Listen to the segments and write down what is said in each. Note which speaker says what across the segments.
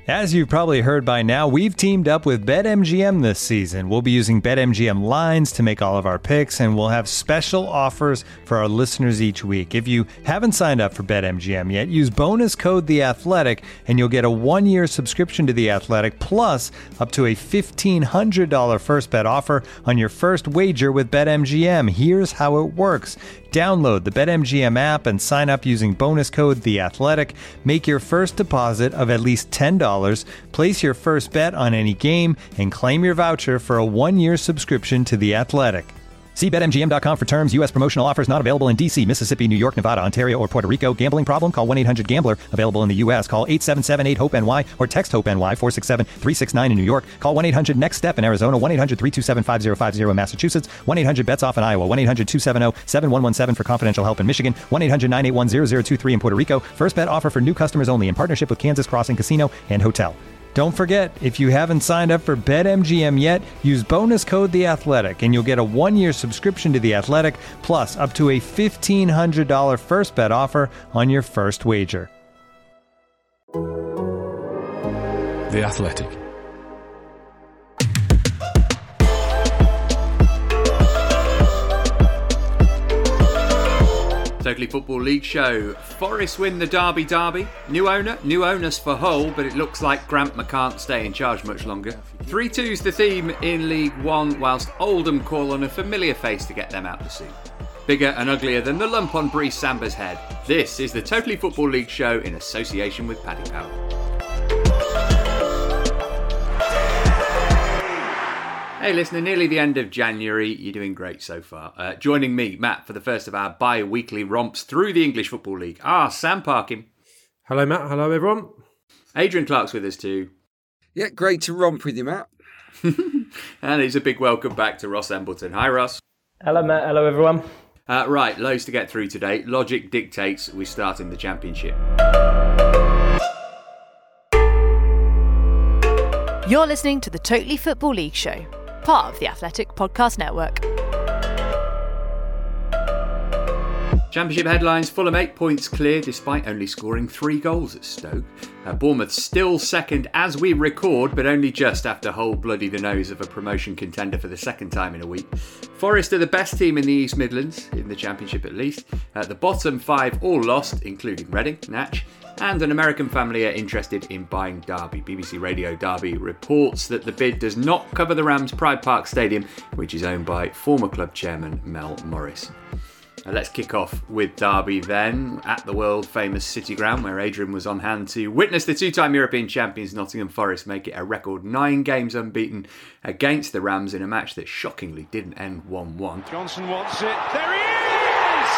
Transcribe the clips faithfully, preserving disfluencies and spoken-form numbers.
Speaker 1: As you've probably heard by now, we've teamed up with BetMGM this season. We'll be using BetMGM lines to make all of our picks, and we'll have special offers for our listeners each week. If you haven't signed up for BetMGM yet, use bonus code The Athletic, and you'll get a one-year subscription to The Athletic, plus up to a fifteen hundred dollars first bet offer on your first wager with BetMGM. Here's how it works. Download the BetMGM app and sign up using bonus code The Athletic. Make your first deposit of at least ten dollars. Place your first bet on any game and claim your voucher for a one-year subscription to The Athletic. See Bet M G M dot com for terms. U S promotional offers not available in D C, Mississippi, New York, Nevada, Ontario, or Puerto Rico. Gambling problem? Call one eight hundred gambler. Available in the U S. Call eight seven seven eight hope N Y or text HOPE-NY four six seven three six nine in New York. Call one eight hundred next step in Arizona. one eight hundred three two seven five zero five zero in Massachusetts. one eight hundred bets off in Iowa. one eight hundred two seven zero seven one one seven for confidential help in Michigan. one eight hundred nine eight one zero zero two three in Puerto Rico. First bet offer for new customers only in partnership with Kansas Crossing Casino and Hotel. Don't forget, if you haven't signed up for BetMGM yet, use bonus code The Athletic, and you'll get a one-year subscription to The Athletic, plus up to a fifteen hundred dollars first bet offer on your first wager.
Speaker 2: The Athletic.
Speaker 3: Totally Football League show. Forest win the Derby Derby. New owner, new owners for Hull, but it looks like Grant can't stay in charge much longer. three two's the theme in League One, whilst Oldham call on a familiar face to get them out the seat. Bigger and uglier than the lump on Breeze Samba's head. This is the Totally Football League show in association with Paddy Power. Hey listener, nearly the end of January. You're doing great so far. Uh, joining me, Matt, for the first of our bi-weekly romps through the English Football League are Sam Parkin.
Speaker 4: Hello Matt, hello everyone.
Speaker 3: Adrian Clark's with us too.
Speaker 5: Yeah, great to romp with you, Matt.
Speaker 3: And it's a big welcome back to Ross Embleton. Hi Ross.
Speaker 6: Hello Matt, hello everyone.
Speaker 3: Uh, right, loads to get through today. Logic dictates we start in the Championship.
Speaker 7: You're listening to the Totally Football League show, part of the Athletic Podcast Network.
Speaker 3: Championship headlines: Fulham eight points clear despite only scoring three goals at Stoke. Uh, Bournemouth still second as we record, but only just after Hull bloody the nose of a promotion contender for the second time in a week. Forest are the best team in the East Midlands, in the Championship at least. Uh, the bottom five all lost, including Reading, Natch, and an American family are interested in buying Derby. B B C Radio Derby reports that the bid does not cover the Rams' Pride Park Stadium, which is owned by former club chairman Mel Morris. Uh, let's kick off with Derby then, at the world-famous City Ground, where Adrian was on hand to witness the two-time European champions Nottingham Forest make it a record nine games unbeaten against the Rams in a match that shockingly didn't end one one.
Speaker 8: Johnson wants it. There he is!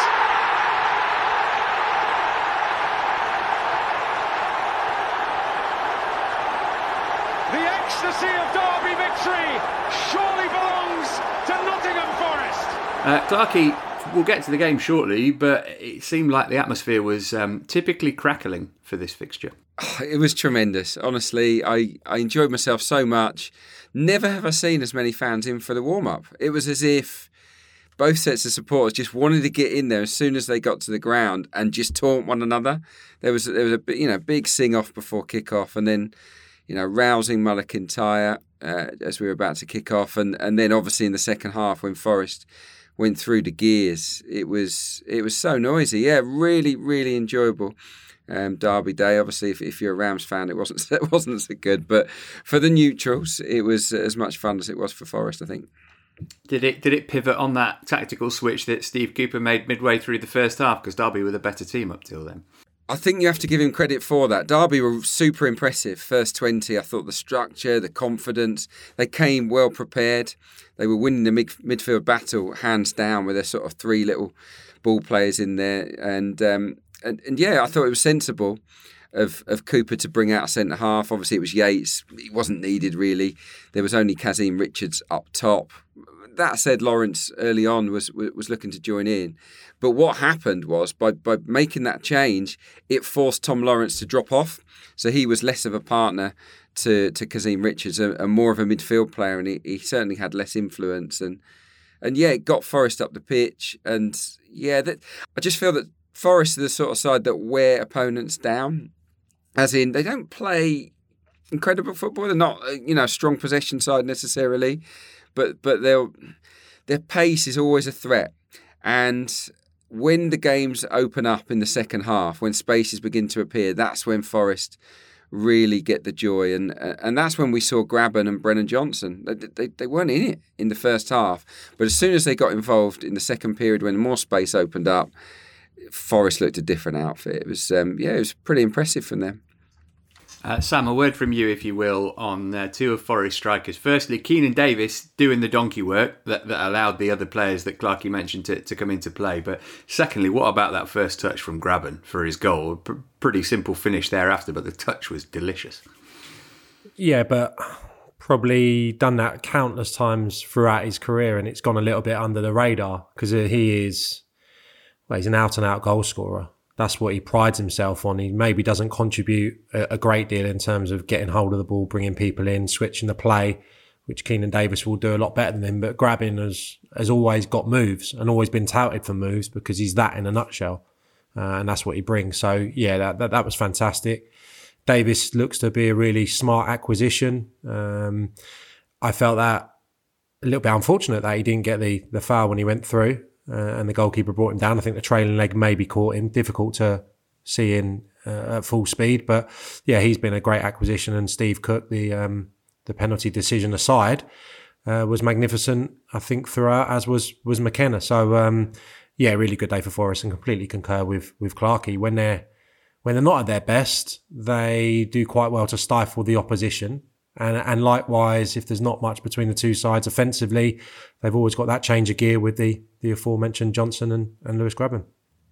Speaker 8: The ecstasy of Derby victory surely belongs to Nottingham Forest.
Speaker 3: Uh, Clarkie, we'll get to the game shortly, but it seemed like the atmosphere was um, typically crackling for this fixture.
Speaker 5: It was tremendous. Honestly, I, I enjoyed myself so much. Never have I seen as many fans in for the warm-up. It was as if both sets of supporters just wanted to get in there as soon as they got to the ground and just taunt one another. There was there was a you know big sing-off before kick-off, and then you know rousing Muller Kintyre uh, as we were about to kick off, and, and then obviously in the second half when Forest went through the gears, it was it was so noisy. Yeah, really, really enjoyable. Um, Derby Day. Obviously, if, if you're a Rams fan, it wasn't it wasn't so good. But for the neutrals, it was as much fun as it was for Forest, I think.
Speaker 3: Did it did it pivot on that tactical switch that Steve Cooper made midway through the first half? Because Derby were the better team up till then.
Speaker 5: I think you have to give him credit for that. Derby were super impressive. First twenty, I thought the structure, the confidence, they came well prepared. They were winning the mid- midfield battle hands down with their sort of three little ball players in there. And um, and, and yeah, I thought it was sensible of of Cooper to bring out a centre half. Obviously, it was Yates. He wasn't needed really. There was only Kazim Richards up top. That said, Lawrence early on was was looking to join in. But what happened was, by, by making that change, it forced Tom Lawrence to drop off. So he was less of a partner to, to Kazim Richards and, and more of a midfield player, and he, he certainly had less influence. And and yeah, it got Forest up the pitch. And yeah, that I just feel that Forest are the sort of side that wear opponents down. As in, they don't play incredible football. They're not, you know, a strong possession side necessarily, but but they'll, their pace is always a threat. And when the games open up in the second half, when spaces begin to appear, that's when Forest really get the joy. And and that's when we saw Grabban and Brennan Johnson. They, they, they weren't in it in the first half. But as soon as they got involved in the second period, when more space opened up, Forest looked a different outfit. It was, um, yeah, it was pretty impressive from them.
Speaker 3: Uh, Sam, a word from you, if you will, on uh, two of Forest strikers. Firstly, Keenan Davis doing the donkey work that, that allowed the other players that Clarkey mentioned to, to come into play. But secondly, what about that first touch from Grabban for his goal? P- pretty simple finish thereafter, but the touch was delicious.
Speaker 4: Yeah, but probably done that countless times throughout his career, and it's gone a little bit under the radar because he is, well, he's an out-and-out goal scorer. That's what he prides himself on. He maybe doesn't contribute a, a great deal in terms of getting hold of the ball, bringing people in, switching the play, which Keenan Davis will do a lot better than him. But Grabban has, has always got moves and always been touted for moves because he's that in a nutshell. Uh, and that's what he brings. So, yeah, that, that, that was fantastic. Davis looks to be a really smart acquisition. Um, I felt that a little bit unfortunate that he didn't get the, the foul when he went through. Uh, and the goalkeeper brought him down. I think the trailing leg maybe caught him. Difficult to see in uh, at full speed. But, yeah, he's been a great acquisition. And Steve Cook, the um, the penalty decision aside, uh, was magnificent, I think, throughout, as was was McKenna. So, um, yeah, really good day for Forest, and completely concur with with Clarkey. When they're, when they're not at their best, they do quite well to stifle the opposition. And, and likewise, if there's not much between the two sides offensively, they've always got that change of gear with the, the aforementioned Johnson and, and Lewis Grabban.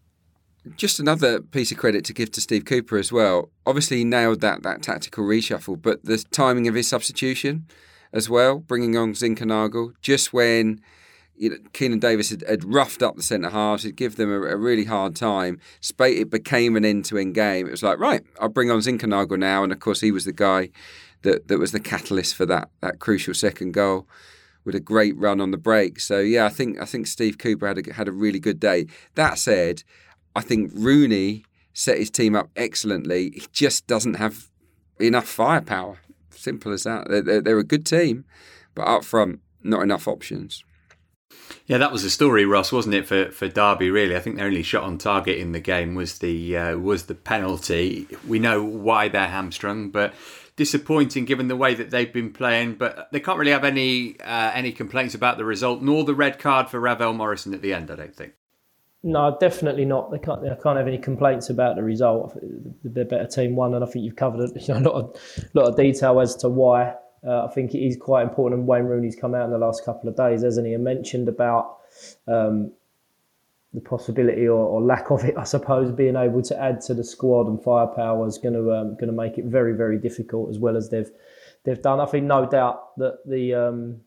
Speaker 5: Just another piece of credit to give to Steve Cooper as well. Obviously, he nailed that that tactical reshuffle, but the timing of his substitution as well, bringing on Zinkernagel, just when you know, Keenan Davis had, had roughed up the centre halves, he'd give them a, a really hard time. It became an end-to-end game. It was like, right, I'll bring on Zinkernagel now, and of course he was the guy that, that was the catalyst for that that crucial second goal, with a great run on the break. So yeah, I think I think Steve Cooper had a, had a really good day. That said, I think Rooney set his team up excellently. He just doesn't have enough firepower. Simple as that. They're, they're, they're a good team, but up front, not enough options.
Speaker 3: Yeah, that was the story, Ross, wasn't it, for, for Derby, really? I think their only shot on target in the game was the uh, was the penalty. We know why they're hamstrung, but disappointing given the way that they've been playing. But they can't really have any uh, any complaints about the result, nor the red card for Ravel Morrison at the end, I don't think.
Speaker 6: No, definitely not. They can't. They can't have any complaints about the result. The better team won, and I think you've covered a, you know, a lot of lot of detail as to why. Uh, I think it is quite important. And Wayne Rooney's come out in the last couple of days, hasn't he, and mentioned about um, the possibility or, or lack of it, I suppose, being able to add to the squad and firepower is going to um, going to make it very, very difficult, as well as they've they've done. I think no doubt that the um,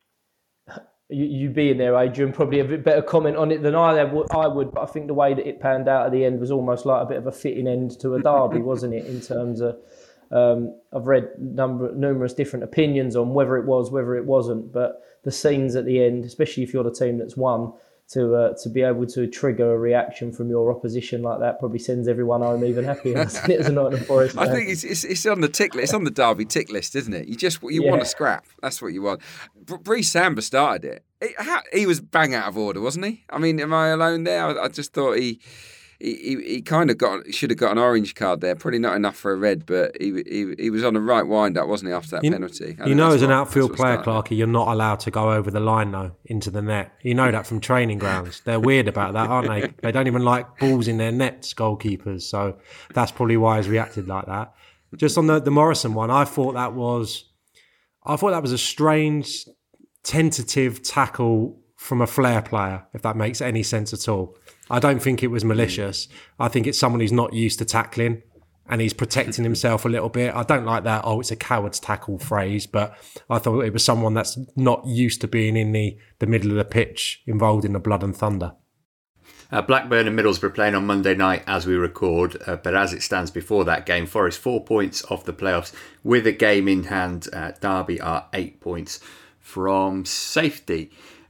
Speaker 6: you, you being there, Adrian, probably a bit better comment on it than I I would. But I think the way that it panned out at the end was almost like a bit of a fitting end to a derby, wasn't it? In terms of um, I've read number numerous different opinions on whether it was, whether it wasn't, but the scenes at the end, especially if you're the team that's won, to uh, to be able to trigger a reaction from your opposition like that probably sends everyone home even happier, doesn't it, as a Nottingham Forest fan?
Speaker 5: I think it's, it's it's on the tick list. It's on the Derby tick list, isn't it? You just you yeah. want a scrap. That's what you want. Bree Samba started it. It how, he was bang out of order, wasn't he? I mean, am I alone there? I, I just thought he he he kind of got should have got an orange card there. Probably not enough for a red, but he he, he was on the right wind up, wasn't he, after that
Speaker 4: you,
Speaker 5: penalty?
Speaker 4: You know, as an what, outfield player, Clarkey, you're not allowed to go over the line though into the net. You know that from training grounds. They're weird about that, aren't they? They don't even like balls in their nets, goalkeepers. So that's probably why he's reacted like that. Just on the, the Morrison one, I thought that was, I thought that was a strange, tentative tackle from a flair player, if that makes any sense at all. I don't think it was malicious. I think it's someone who's not used to tackling and he's protecting himself a little bit. I don't like that, oh, it's a coward's tackle phrase, but I thought it was someone that's not used to being in the, the middle of the pitch, involved in the blood and thunder.
Speaker 3: Uh, Blackburn and Middlesbrough playing on Monday night as we record, uh, but as it stands before that game, Forest four points off the playoffs with a game in hand. Uh, Derby are eight points from safety.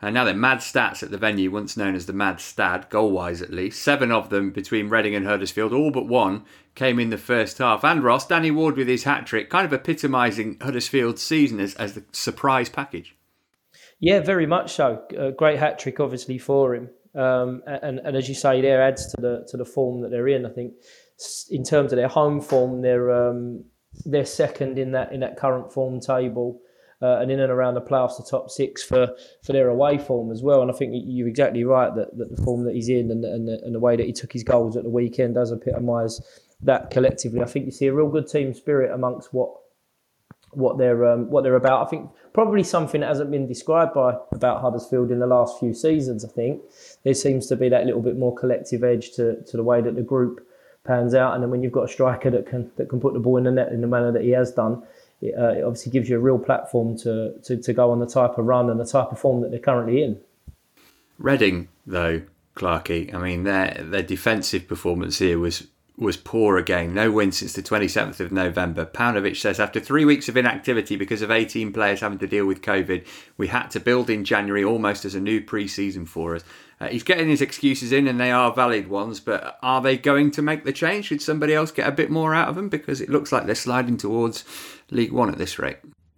Speaker 3: Uh, now they're mad stats at the venue, once known as the Mad Stad, goal-wise at least. Seven of them between Reading and Huddersfield, all but one came in the first half. And Ross, Danny Ward with his hat-trick, kind of epitomising Huddersfield's season as, as the surprise package.
Speaker 6: Yeah, very much so. A great hat-trick, obviously, for him. Um, and, and as you say, there adds to the to the form that they're in. I think in terms of their home form, they're um, they're second in that in that current form table, uh, and in and around the playoffs, the top six for, for their away form as well. And I think you're exactly right that, that the form that he's in and, and, the, and the way that he took his goals at the weekend does epitomise that collectively. I think you see a real good team spirit amongst what what they're um, what they're about. I think probably something that hasn't been described by about Huddersfield in the last few seasons. I think there seems to be that little bit more collective edge to, to the way that the group pans out, and then when you've got a striker that can that can put the ball in the net in the manner that he has done, it, uh, it obviously gives you a real platform to, to to go on the type of run and the type of form that they're currently in.
Speaker 3: Reading, though, Clarkey, I mean their their defensive performance here was. was poor again. No win since the twenty-seventh of November. Paunovic says, after three weeks of inactivity because of eighteen players having to deal with COVID, we had to build in January almost as a new pre-season for us. Uh, he's getting his excuses in and they are valid ones, but are they going to make the change? Should somebody else get a bit more out of them? Because it looks like they're sliding towards League One at this rate.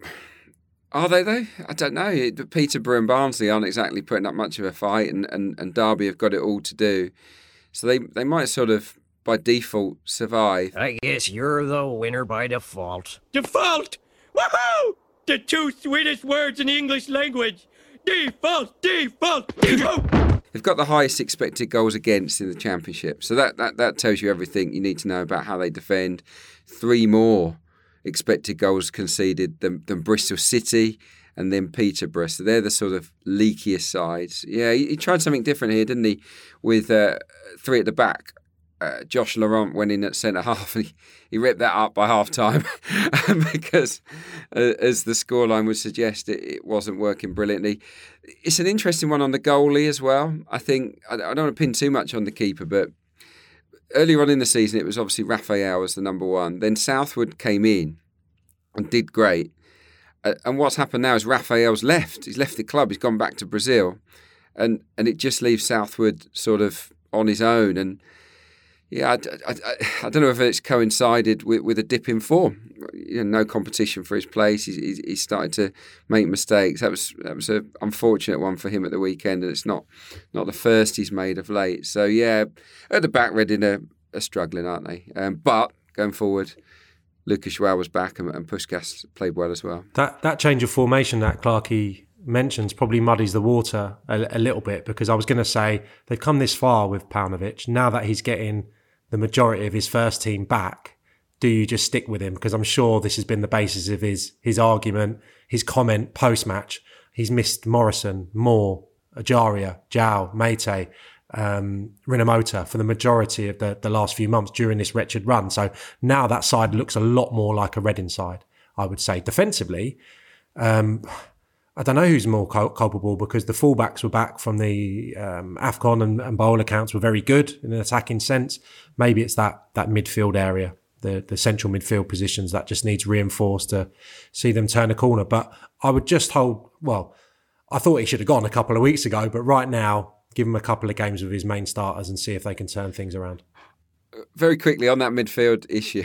Speaker 5: Are they though? I don't know. Peterborough and Barnsley aren't exactly putting up much of a fight, and, and, and Derby have got it all to do. So they, they might sort of by default survive.
Speaker 9: I guess you're the winner by default.
Speaker 10: Default! Woohoo! The two sweetest words in the English language. Default! Default! Default!
Speaker 5: They've got the highest expected goals against in the Championship. So that, that, that tells you everything you need to know about how they defend. Three more expected goals conceded than, than Bristol City and then Peterborough. So they're the sort of leakiest sides. Yeah, he, he tried something different here, didn't he? With uh, three at the back. Uh, Josh Laurent went in at centre half and he, he ripped that up by half time because, uh, as the scoreline would suggest, it, it wasn't working brilliantly. It's an interesting one on the goalie as well. I think, I, I don't want to pin too much on the keeper, but earlier on in the season, it was obviously Raphael as the number one. Then Southwood came in and did great. Uh, and what's happened now is Raphael's left. He's left the club. He's gone back to Brazil. And, and it just leaves Southwood sort of on his own. And Yeah, I, I, I don't know if it's coincided with, with a dip in form. You know, no competition for his place. He's, he's, he's started to make mistakes. That was that was an unfortunate one for him at the weekend, and it's not not the first he's made of late. So yeah, at the back, Reading are, are struggling, aren't they? Um, but going forward, Lucas João was back, and, and Puskas played well as well.
Speaker 4: That that change of formation that Clarkey mentions probably muddies the water a, a little bit, because I was going to say they've come this far with Paunovic. Now that he's getting the majority of his first team back, do you just stick with him? Because I'm sure this has been the basis of his his argument, his comment post-match. He's missed Morrison, Moore, Ajaria, João, Meite, um, Rinomhota for the majority of the, the last few months during this wretched run. So now that side looks a lot more like a Reading side, I would say. Defensively, um, I don't know who's more cul- culpable, because the fullbacks were back from the um, AFCON and, and Bowl accounts were very good in an attacking sense. Maybe it's that that midfield area, the, the central midfield positions that just needs reinforced to see them turn a corner. But I would just hold, well, I thought he should have gone a couple of weeks ago, but right now, give him a couple of games with his main starters and see if they can turn things around.
Speaker 5: Very quickly on that midfield issue,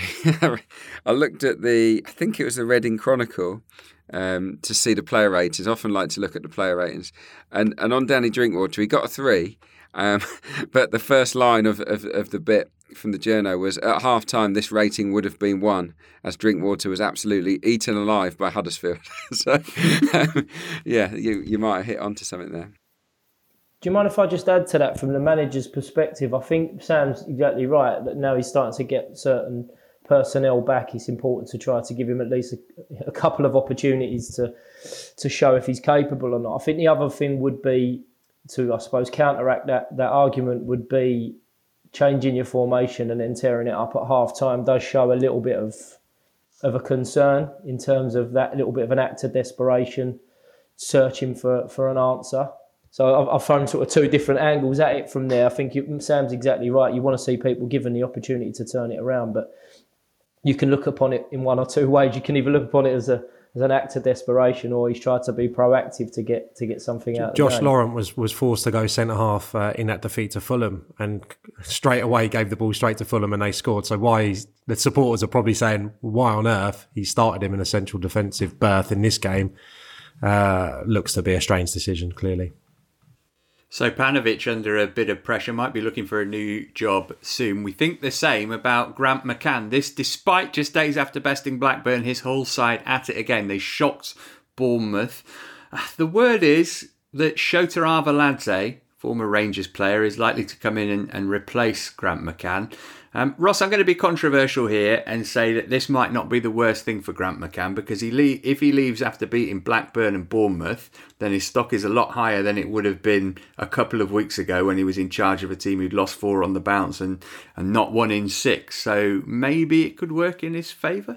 Speaker 5: I looked at the, I think it was the Reading Chronicle, um, to see the player ratings. I often like to look at the player ratings. And and on Danny Drinkwater, he got a three. Um, but the first line of, of, of the bit from the journo was, at half time, this rating would have been one, as Drinkwater was absolutely eaten alive by Huddersfield. So, um, yeah, you, you might have hit onto something there.
Speaker 6: Do you mind if I just add to that from the manager's perspective? I think Sam's exactly right, that now he's starting to get certain personnel back. It's important to try to give him at least a, a couple of opportunities to to show if he's capable or not. I think the other thing would be to, I suppose, counteract that, that argument would be changing your formation and then tearing it up at half time does show a little bit of of a concern in terms of that little bit of an act of desperation, searching for, for an answer. So I've, I've thrown sort of two different angles at it from there. I think you, Sam's exactly right. You want to see people given the opportunity to turn it around, but you can look upon it in one or two ways. You can either look upon it as a as an act of desperation, or he's tried to be proactive to get to get something out.
Speaker 4: Josh
Speaker 6: of the game.
Speaker 4: Laurent was was forced to go centre half uh, in that defeat to Fulham, and straight away gave the ball straight to Fulham, and they scored. So why he's, the supporters are probably saying, why on earth he started him in a central defensive berth in this game? Uh, looks to be a strange decision, clearly.
Speaker 3: So Panovic, under a bit of pressure, might be looking for a new job soon. We think the same about Grant McCann. This, despite just days after besting Blackburn, his whole side at it again. They shocked Bournemouth. The word is that Shota Arveladze, former Rangers player, is likely to come in and, and replace Grant McCann. Um, Ross, I'm going to be controversial here and say that this might not be the worst thing for Grant McCann, because he le- if he leaves after beating Blackburn and Bournemouth, then his stock is a lot higher than it would have been a couple of weeks ago when he was in charge of a team who'd lost four on the bounce and, and not won in six. So maybe it could work in his favour?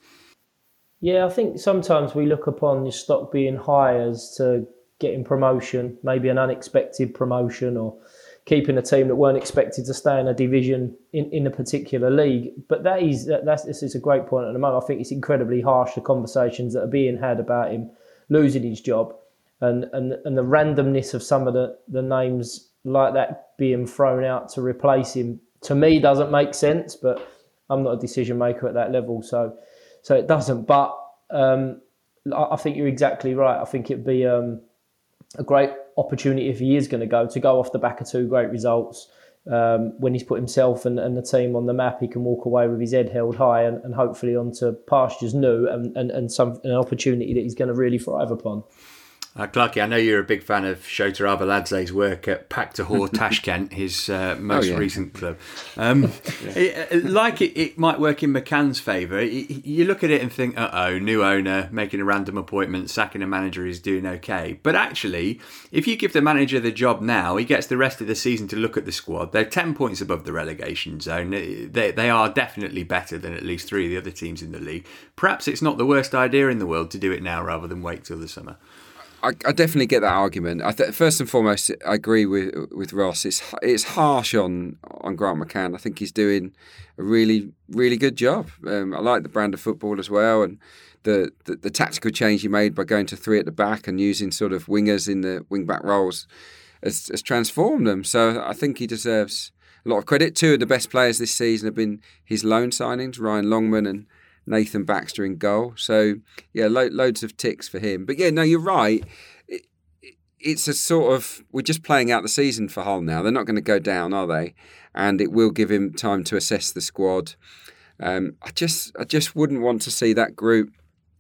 Speaker 6: Yeah, I think sometimes we look upon your stock being high as to getting promotion, maybe an unexpected promotion, or keeping a team that weren't expected to stay in a division in, in a particular league. But that is that, that's this is a great point at the moment. I think it's incredibly harsh, the conversations that are being had about him losing his job, and and, and the randomness of some of the, the names like that being thrown out to replace him, to me, doesn't make sense. But I'm not a decision maker at that level, so so it doesn't. But um, I, I think you're exactly right. I think it'd be um, a great opportunity, if he is going to go, to go off the back of two great results. Um, when he's put himself and, and the team on the map, he can walk away with his head held high and, and hopefully onto pastures new and, and, and some an opportunity that he's going to really thrive upon.
Speaker 3: Uh, Clarky, I know you're a big fan of Shota Arveladze's work at Paktahor Tashkent, his uh, most oh, yeah. recent club. Um, yeah. it, like it, it might work in McCann's favour. You look at it and think, uh-oh, new owner, making a random appointment, sacking a manager is doing okay. But actually, if you give the manager the job now, he gets the rest of the season to look at the squad. They're ten points above the relegation zone. They, they are definitely better than at least three of the other teams in the league. Perhaps it's not the worst idea in the world to do it now rather than wait till the summer.
Speaker 5: I, I definitely get that argument. I th- first and foremost, I agree with with Ross. It's it's harsh on on Grant McCann. I think he's doing a really really good job. Um, I like the brand of football as well, and the, the the tactical change he made by going to three at the back and using sort of wingers in the wing back roles has, has transformed them. So I think he deserves a lot of credit. Two of the best players this season have been his loan signings, Ryan Longman and Nathan Baxter in goal. So, yeah, lo- loads of ticks for him. But, yeah, no, you're right. It, it, it's a sort of... We're just playing out the season for Hull now. They're not going to go down, are they? And it will give him time to assess the squad. Um, I just I just wouldn't want to see that group,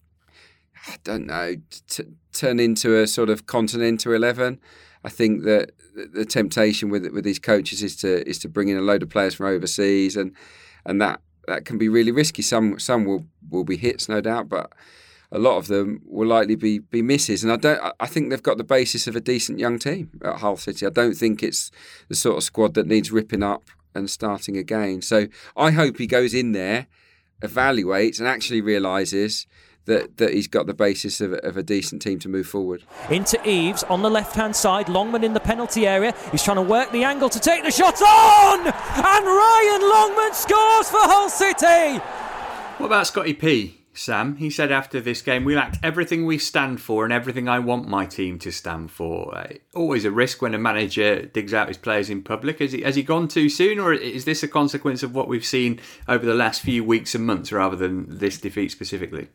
Speaker 5: I don't know, t- turn into a sort of continental eleven. I think that the temptation with with these coaches is to is to bring in a load of players from overseas, and and that... That can be really risky. Some some will, will be hits, no doubt, but a lot of them will likely be be misses. And I don't. I think they've got the basis of a decent young team at Hull City. I don't think it's the sort of squad that needs ripping up and starting again. So I hope he goes in there, evaluates, and actually realises that that he's got the basis of, of a decent team to move forward.
Speaker 11: Into Eves on the left-hand side, Longman in the penalty area. He's trying to work the angle to take the shot on! And Ryan Longman scores for Hull City!
Speaker 3: What about Scotty P, Sam? He said after this game, we lacked everything we stand for and everything I want my team to stand for. Uh, always a risk when a manager digs out his players in public. Has he, has he gone too soon, or is this a consequence of what we've seen over the last few weeks and months rather than this defeat specifically?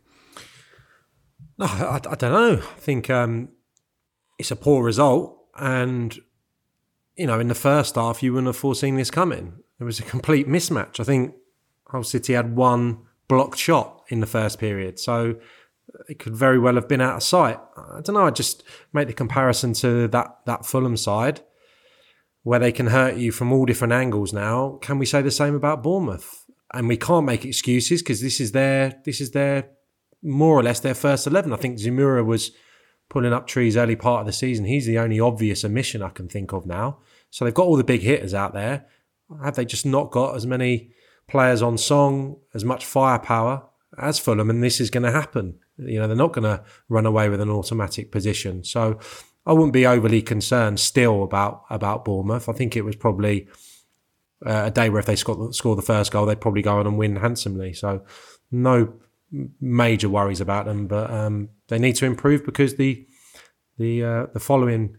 Speaker 4: No, I, I don't know. I think um, it's a poor result, and you know, in the first half, you wouldn't have foreseen this coming. It was a complete mismatch. I think Hull City had one blocked shot in the first period, so it could very well have been out of sight. I don't know. I just make the comparison to that that Fulham side, where they can hurt you from all different angles. Now, can we say the same about Bournemouth? And we can't make excuses because this is their this is their. more or less their first eleven. I think Zamura was pulling up trees early part of the season. He's the only obvious omission I can think of now. So they've got all the big hitters out there. Have they just not got as many players on song, as much firepower as Fulham? And this is going to happen. You know, they're not going to run away with an automatic position. So I wouldn't be overly concerned still about, about Bournemouth. I think it was probably uh, a day where if they scored, score the first goal, they'd probably go on and win handsomely. So no major worries about them, but um, they need to improve because the the uh, the following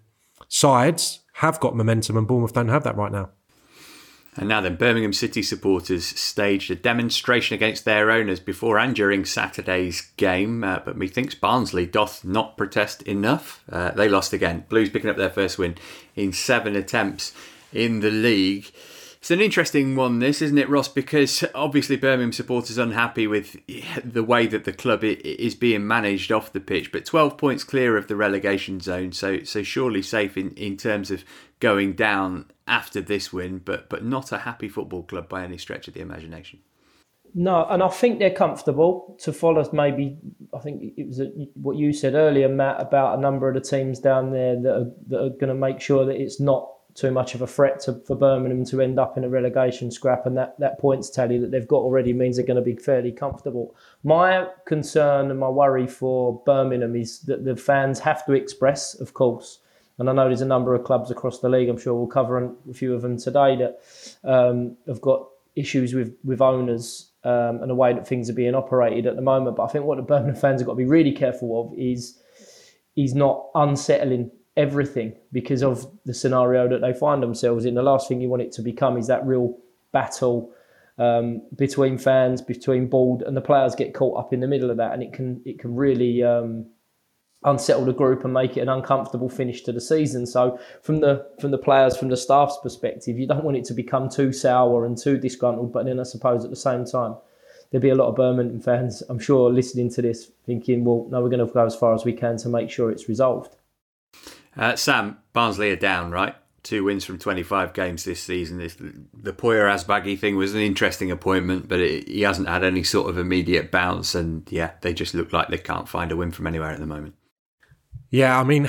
Speaker 4: sides have got momentum and Bournemouth don't have that right now.
Speaker 3: And now then, Birmingham City supporters staged a demonstration against their owners before and during Saturday's game, uh, but methinks Barnsley doth not protest enough. Uh, they lost again. Blues picking up their first win in seven attempts in the league. It's an interesting one, this, isn't it, Ross? Because obviously Birmingham supporters are unhappy with the way that the club is being managed off the pitch, but twelve points clear of the relegation zone, so so surely safe in, in terms of going down after this win, but but not a happy football club by any stretch of the imagination.
Speaker 6: No, and I think they're comfortable to follow. Maybe I think it was a, what you said earlier, Matt, about a number of the teams down there that are, that are going to make sure that it's not too much of a threat to, for Birmingham to end up in a relegation scrap, and that, that points tally that they've got already means they're going to be fairly comfortable. My concern and my worry for Birmingham is that the fans have to express, of course, and I know there's a number of clubs across the league, I'm sure we'll cover a few of them today, that um, have got issues with, with owners um, and the way that things are being operated at the moment. But I think what the Birmingham fans have got to be really careful of is, is not unsettling everything because of the scenario that they find themselves in. The last thing you want it to become is that real battle um, between fans, between board, and the players get caught up in the middle of that, and it can it can really um, unsettle the group and make it an uncomfortable finish to the season. So from the from the players, from the staff's perspective, you don't want it to become too sour and too disgruntled, but then I suppose at the same time there'll be a lot of Birmingham fans, I'm sure, listening to this thinking, well, no, we're going to go as far as we can to make sure it's resolved.
Speaker 3: Uh, Sam, Barnsley are down, right? Two wins from twenty-five games this season. This, the Poya Asbaghi thing was an interesting appointment, but it, he hasn't had any sort of immediate bounce. And yeah, they just look like they can't find a win from anywhere at the moment.
Speaker 4: Yeah, I mean,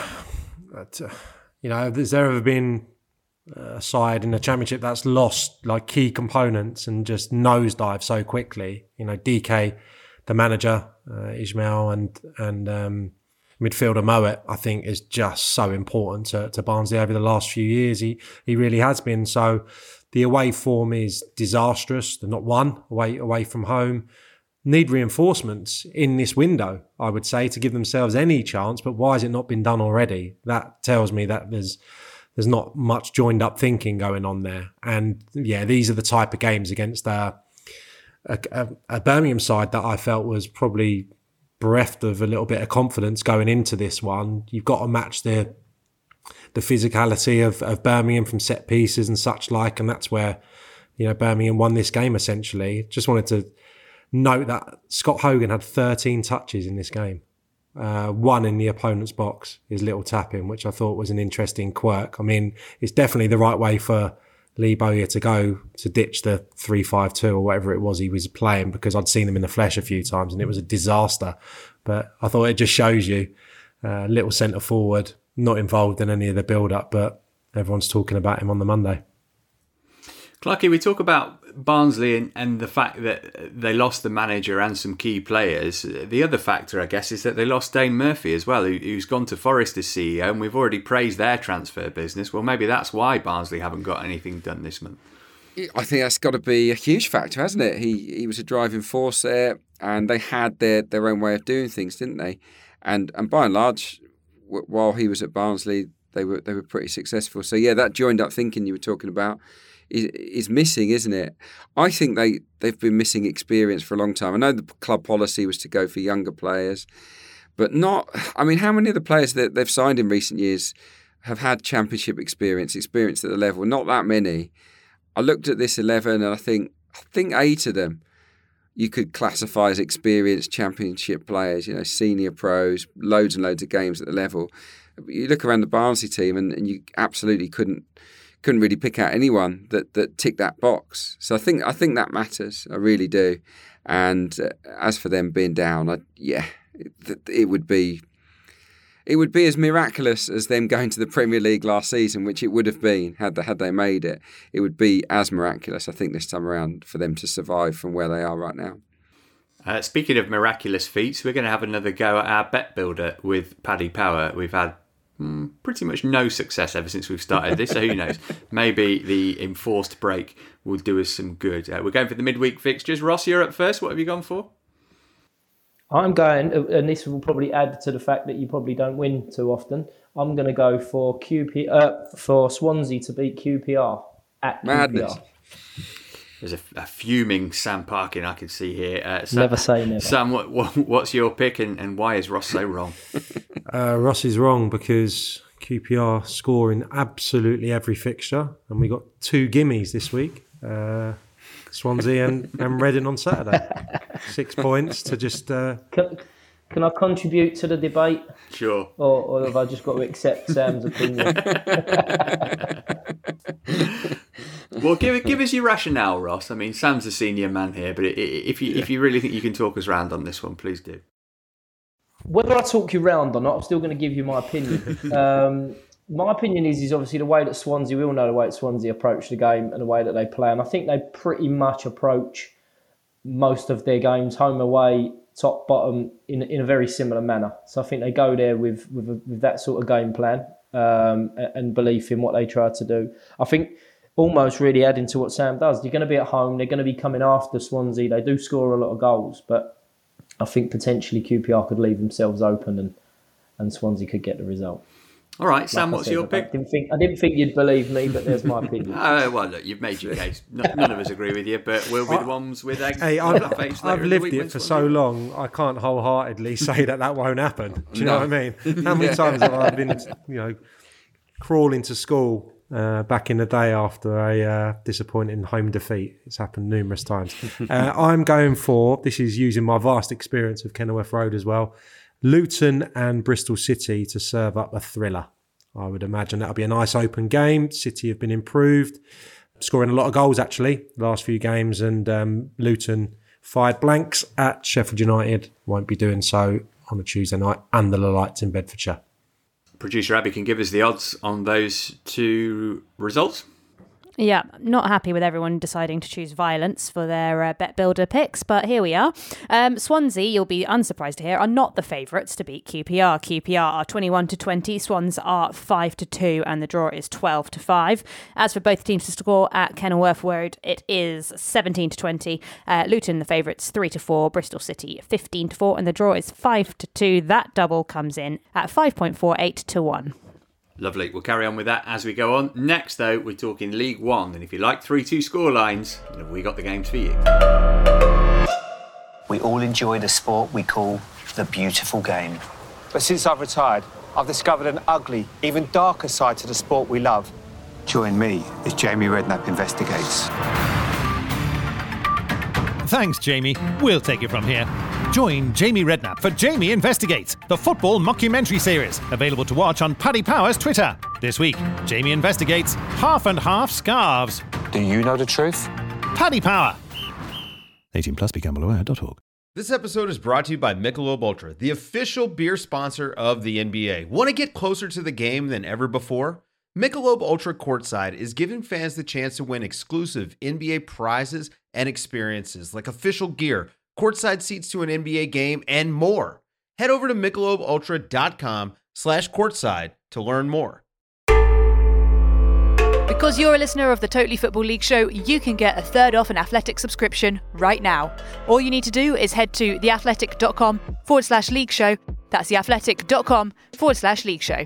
Speaker 4: you know, has there ever been a side in the Championship that's lost like key components and just nosedive so quickly? You know, D K, the manager, uh, Ismail, and and um, midfielder Moet, I think, is just so important to, to Barnsley over the last few years. He he really has been. So the away form is disastrous. They're not won away away from home. Need reinforcements in this window, I would say, to give themselves any chance. But why has it not been done already? That tells me that there's there's not much joined up thinking going on there. And yeah, these are the type of games against a, a, a Birmingham side that I felt was probably bereft of a little bit of confidence going into this one. You've got to match the the physicality of, of Birmingham from set pieces and such like, and that's where, you know, Birmingham won this game essentially. Just wanted to note that Scott Hogan had thirteen touches in this game, uh, one in the opponent's box, his little tap in, which I thought was an interesting quirk. I mean, it's definitely the right way for Lee Bowyer to go, to ditch the three five two or whatever it was he was playing, because I'd seen him in the flesh a few times and it was a disaster. But I thought it just shows you, uh, little centre forward, not involved in any of the build-up, but everyone's talking about him on the Monday.
Speaker 3: Clarky, we talk about Barnsley and, and the fact that they lost the manager and some key players. The other factor, I guess, is that they lost Dane Murphy as well, who, who's gone to Forest as C E O, and we've already praised their transfer business. Well, maybe that's why Barnsley haven't got anything done this month.
Speaker 5: I think that's got to be a huge factor, hasn't it? He he was a driving force there, and they had their, their own way of doing things, didn't they? And and by and large, w- while he was at Barnsley, they were they were pretty successful. So yeah, that joined up thinking you were talking about is, is missing, isn't it? I think they they've been missing experience for a long time. I know the club policy was to go for younger players, but not. I mean, how many of the players that they've signed in recent years have had Championship experience, experience at the level? Not that many. I looked at this eleven and I think I think eight of them you could classify as experienced Championship players, you know, senior pros, loads and loads of games at the level. You look around the Barnsley team and, and you absolutely couldn't couldn't really pick out anyone that, that ticked that box. So I think I think that matters. I really do. And uh, as for them being down, I, yeah, it, it would be it would be as miraculous as them going to the Premier League last season, which it would have been had they, had they made it. It would be as miraculous, I think, this time around for them to survive from where they are right now.
Speaker 3: Uh, speaking of miraculous feats, we're going to have another go at our bet builder with Paddy Power. We've had mm, pretty much no success ever since we've started this, so who knows? Maybe the enforced break will do us some good. Uh, we're going for the midweek fixtures. Ross, you're up first. What have you gone for?
Speaker 6: I'm going, and this will probably add to the fact that you probably don't win too often. I'm going to go for Q P uh, for Swansea to beat Q P R at
Speaker 5: Madness.
Speaker 6: Q P R.
Speaker 3: There's a, a fuming Sam Parkin I can see here. Uh, Sam,
Speaker 6: never say never.
Speaker 3: Sam, what, what, what's your pick, and, and why is Ross so wrong?
Speaker 4: uh, Ross is wrong because Q P R score in absolutely every fixture, and we got two gimmies this week. Uh, Swansea and, and Reading on Saturday. Six points to just... Uh...
Speaker 6: Can, can I contribute to the debate?
Speaker 3: Sure.
Speaker 6: Or, or have I just got to accept Sam's opinion?
Speaker 3: Well, give give us your rationale, Ross. I mean, Sam's the senior man here, but if you if you really think you can talk us round on this one, please do.
Speaker 6: Whether I talk you round or not, I'm still going to give you my opinion. Um, my opinion is, is obviously the way that Swansea, we all know the way that Swansea approach the game and the way that they play. And I think they pretty much approach most of their games, home, away, top, bottom, in in a very similar manner. So I think they go there with with, with that sort of game plan um, and belief in what they try to do. I think almost really adding to what Sam does, they're going to be at home, they're going to be coming after Swansea. They do score a lot of goals, but I think potentially Q P R could leave themselves open and, and Swansea could get the result.
Speaker 3: All right, Sam,
Speaker 6: like
Speaker 3: what's
Speaker 6: said,
Speaker 3: your
Speaker 6: I
Speaker 3: pick?
Speaker 6: didn't think I didn't think you'd believe me, but there's my opinion.
Speaker 3: uh, well, look, you've made your case. None, none of us agree with you, but we'll be the ones with eggs.
Speaker 4: Hey, I've, I've lived it for so long. I can't wholeheartedly say that that won't happen. Do you no. know what I mean? How many times have I been, you know, crawling to school uh, back in the day after a uh, disappointing home defeat? It's happened numerous times. uh, I'm going for, this is using my vast experience of Kenilworth Road as well, Luton and Bristol City to serve up a thriller. I would imagine that'll be a nice open game. City have been improved, scoring a lot of goals actually the last few games, and um, Luton fired blanks at Sheffield United. Won't be doing so on a Tuesday night under the lights in Bedfordshire.
Speaker 3: Producer Abby can give us the odds on those two results.
Speaker 12: Yeah, not happy with everyone deciding to choose violence for their uh, bet builder picks, but here we are. Um, Swansea, you'll be unsurprised to hear, are not the favourites to beat Q P R. Q P R are twenty-one to twenty, Swans are five to two, and the draw is twelve to five. As for both teams to score at Kenilworth Road, it is seventeen to twenty. Uh, Luton, the favourites, three to four. Bristol City, fifteen to four, and the draw is five to two. That double comes in at five point four eight to one.
Speaker 3: Lovely. We'll carry on with that as we go on. Next, though, we're talking League One. And if you like three two score lines, we got the games for you.
Speaker 13: We all enjoy the sport we call the beautiful game.
Speaker 14: But since I've retired, I've discovered an ugly, even darker side to the sport we love.
Speaker 13: Join me as Jamie Redknapp investigates.
Speaker 15: Thanks, Jamie. We'll take it from here. Join Jamie Redknapp for Jamie Investigates, the football mockumentary series, available to watch on Paddy Power's Twitter. This week, Jamie investigates half and half scarves.
Speaker 14: Do you know the truth?
Speaker 15: Paddy Power. eighteen plus, be gamble aware dot org.
Speaker 16: This episode is brought to you by Michelob Ultra, the official beer sponsor of the N B A. Want to get closer to the game than ever before? Michelob Ultra Courtside is giving fans the chance to win exclusive N B A prizes and experiences like official gear, courtside seats to an N B A game, and more. Head over to michelobultra.com slash courtside to learn more.
Speaker 7: Because you're a listener of the Totally Football League show, you can get a third off an Athletic subscription right now. All you need to do is head to theathletic.com forward slash league show. That's theathletic.com forward slash league show.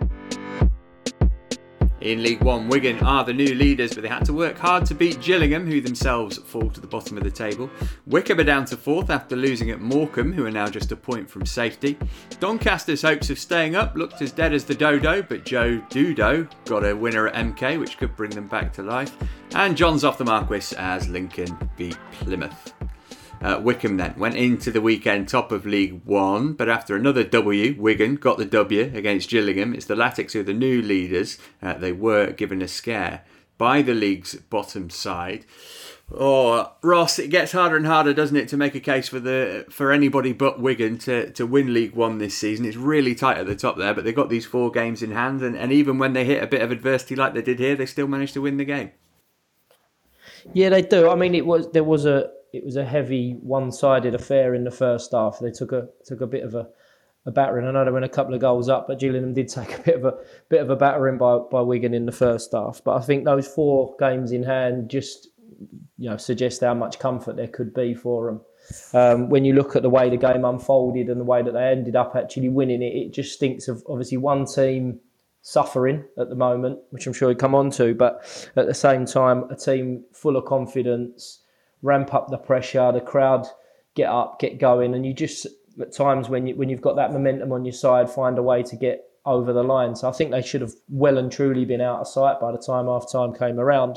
Speaker 3: In League One, Wigan are the new leaders, but they had to work hard to beat Gillingham, who themselves fall to the bottom of the table. Wickham are down to fourth after losing at Morecambe, who are now just a point from safety. Doncaster's hopes of staying up looked as dead as the dodo, but Joe Dudo got a winner at M K, which could bring them back to life. And John's off the Marquis as Lincoln beat Plymouth. Uh, Wickham then went into the weekend top of League One, but after another W, Wigan got the W against Gillingham. It's the Latics who are the new leaders. Uh, they were given a scare by the league's bottom side. Oh, Ross, it gets harder and harder, doesn't it, to make a case for the for anybody but Wigan to, to win League One this season. It's really tight at the top there, but they've got these four games in hand, and, and even when they hit a bit of adversity like they did here, they still managed to win the game.
Speaker 6: Yeah, they do. I mean, it was there was a it was a heavy one-sided affair in the first half. They took a took a bit of a, a battering. I know they went a couple of goals up, but Gillingham did take a bit of a bit of a battering by by Wigan in the first half. But I think those four games in hand just you know suggest how much comfort there could be for them um, when you look at the way the game unfolded and the way that they ended up actually winning it, it just stinks of obviously one team suffering at the moment, which I'm sure we'll come on to, but at the same time, a team full of confidence, ramp up the pressure, the crowd get up, get going, and you just, at times when, you, when you've got that momentum on your side, find a way to get over the line. So I think they should have well and truly been out of sight by the time half-time came around.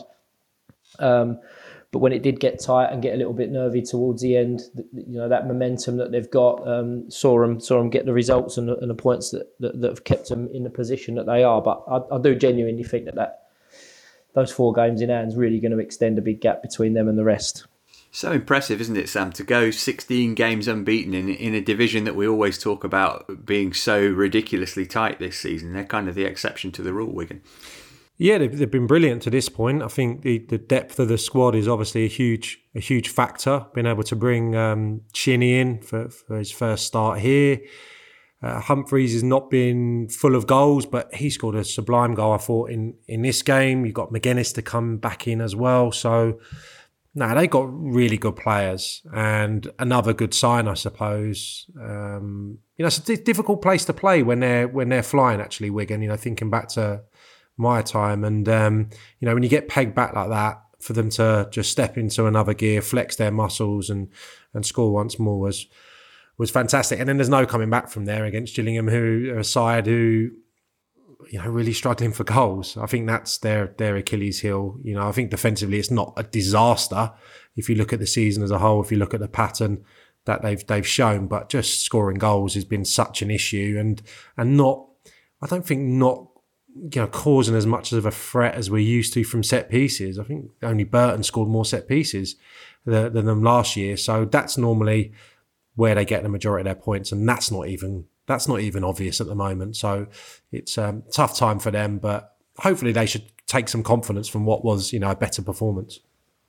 Speaker 6: Um, but when it did get tight and get a little bit nervy towards the end, you know, that momentum that they've got, um, saw them saw them get the results and the, and the points that, that, that have kept them in the position that they are. But I, I do genuinely think that, that those four games in hand is really going to extend a big gap between them and the rest.
Speaker 3: So impressive, isn't it, Sam, to go sixteen games unbeaten in, in a division that we always talk about being so ridiculously tight this season. They're kind of the exception to the rule, Wigan.
Speaker 4: Yeah, they've, they've been brilliant to this point. I think the, the depth of the squad is obviously a huge a huge factor. Being able to bring um, Chinny in for, for his first start here. Uh, Humphreys has not been full of goals, but he scored a sublime goal, I thought, in, in this game. You've got McGuinness to come back in as well. So, no, they got really good players and another good sign, I suppose. Um, you know, it's a d- difficult place to play when they're when they're flying, actually, Wigan, you know, thinking back to my time. And, um, you know, when you get pegged back like that, for them to just step into another gear, flex their muscles and and score once more was was fantastic. And then there's no coming back from there against Gillingham, who are a side who, you know, really struggling for goals. I think that's their their Achilles heel. You know, I think defensively it's not a disaster if you look at the season as a whole, if you look at the pattern that they've they've shown, but just scoring goals has been such an issue and and not, I don't think not, you know, causing as much of a threat as we're used to from set pieces. I think only Burton scored more set pieces than, than them last year. So that's normally where they get the majority of their points, and that's not even that's not even obvious at the moment. So it's a um, tough time for them, but hopefully they should take some confidence from what was, you know, a better performance.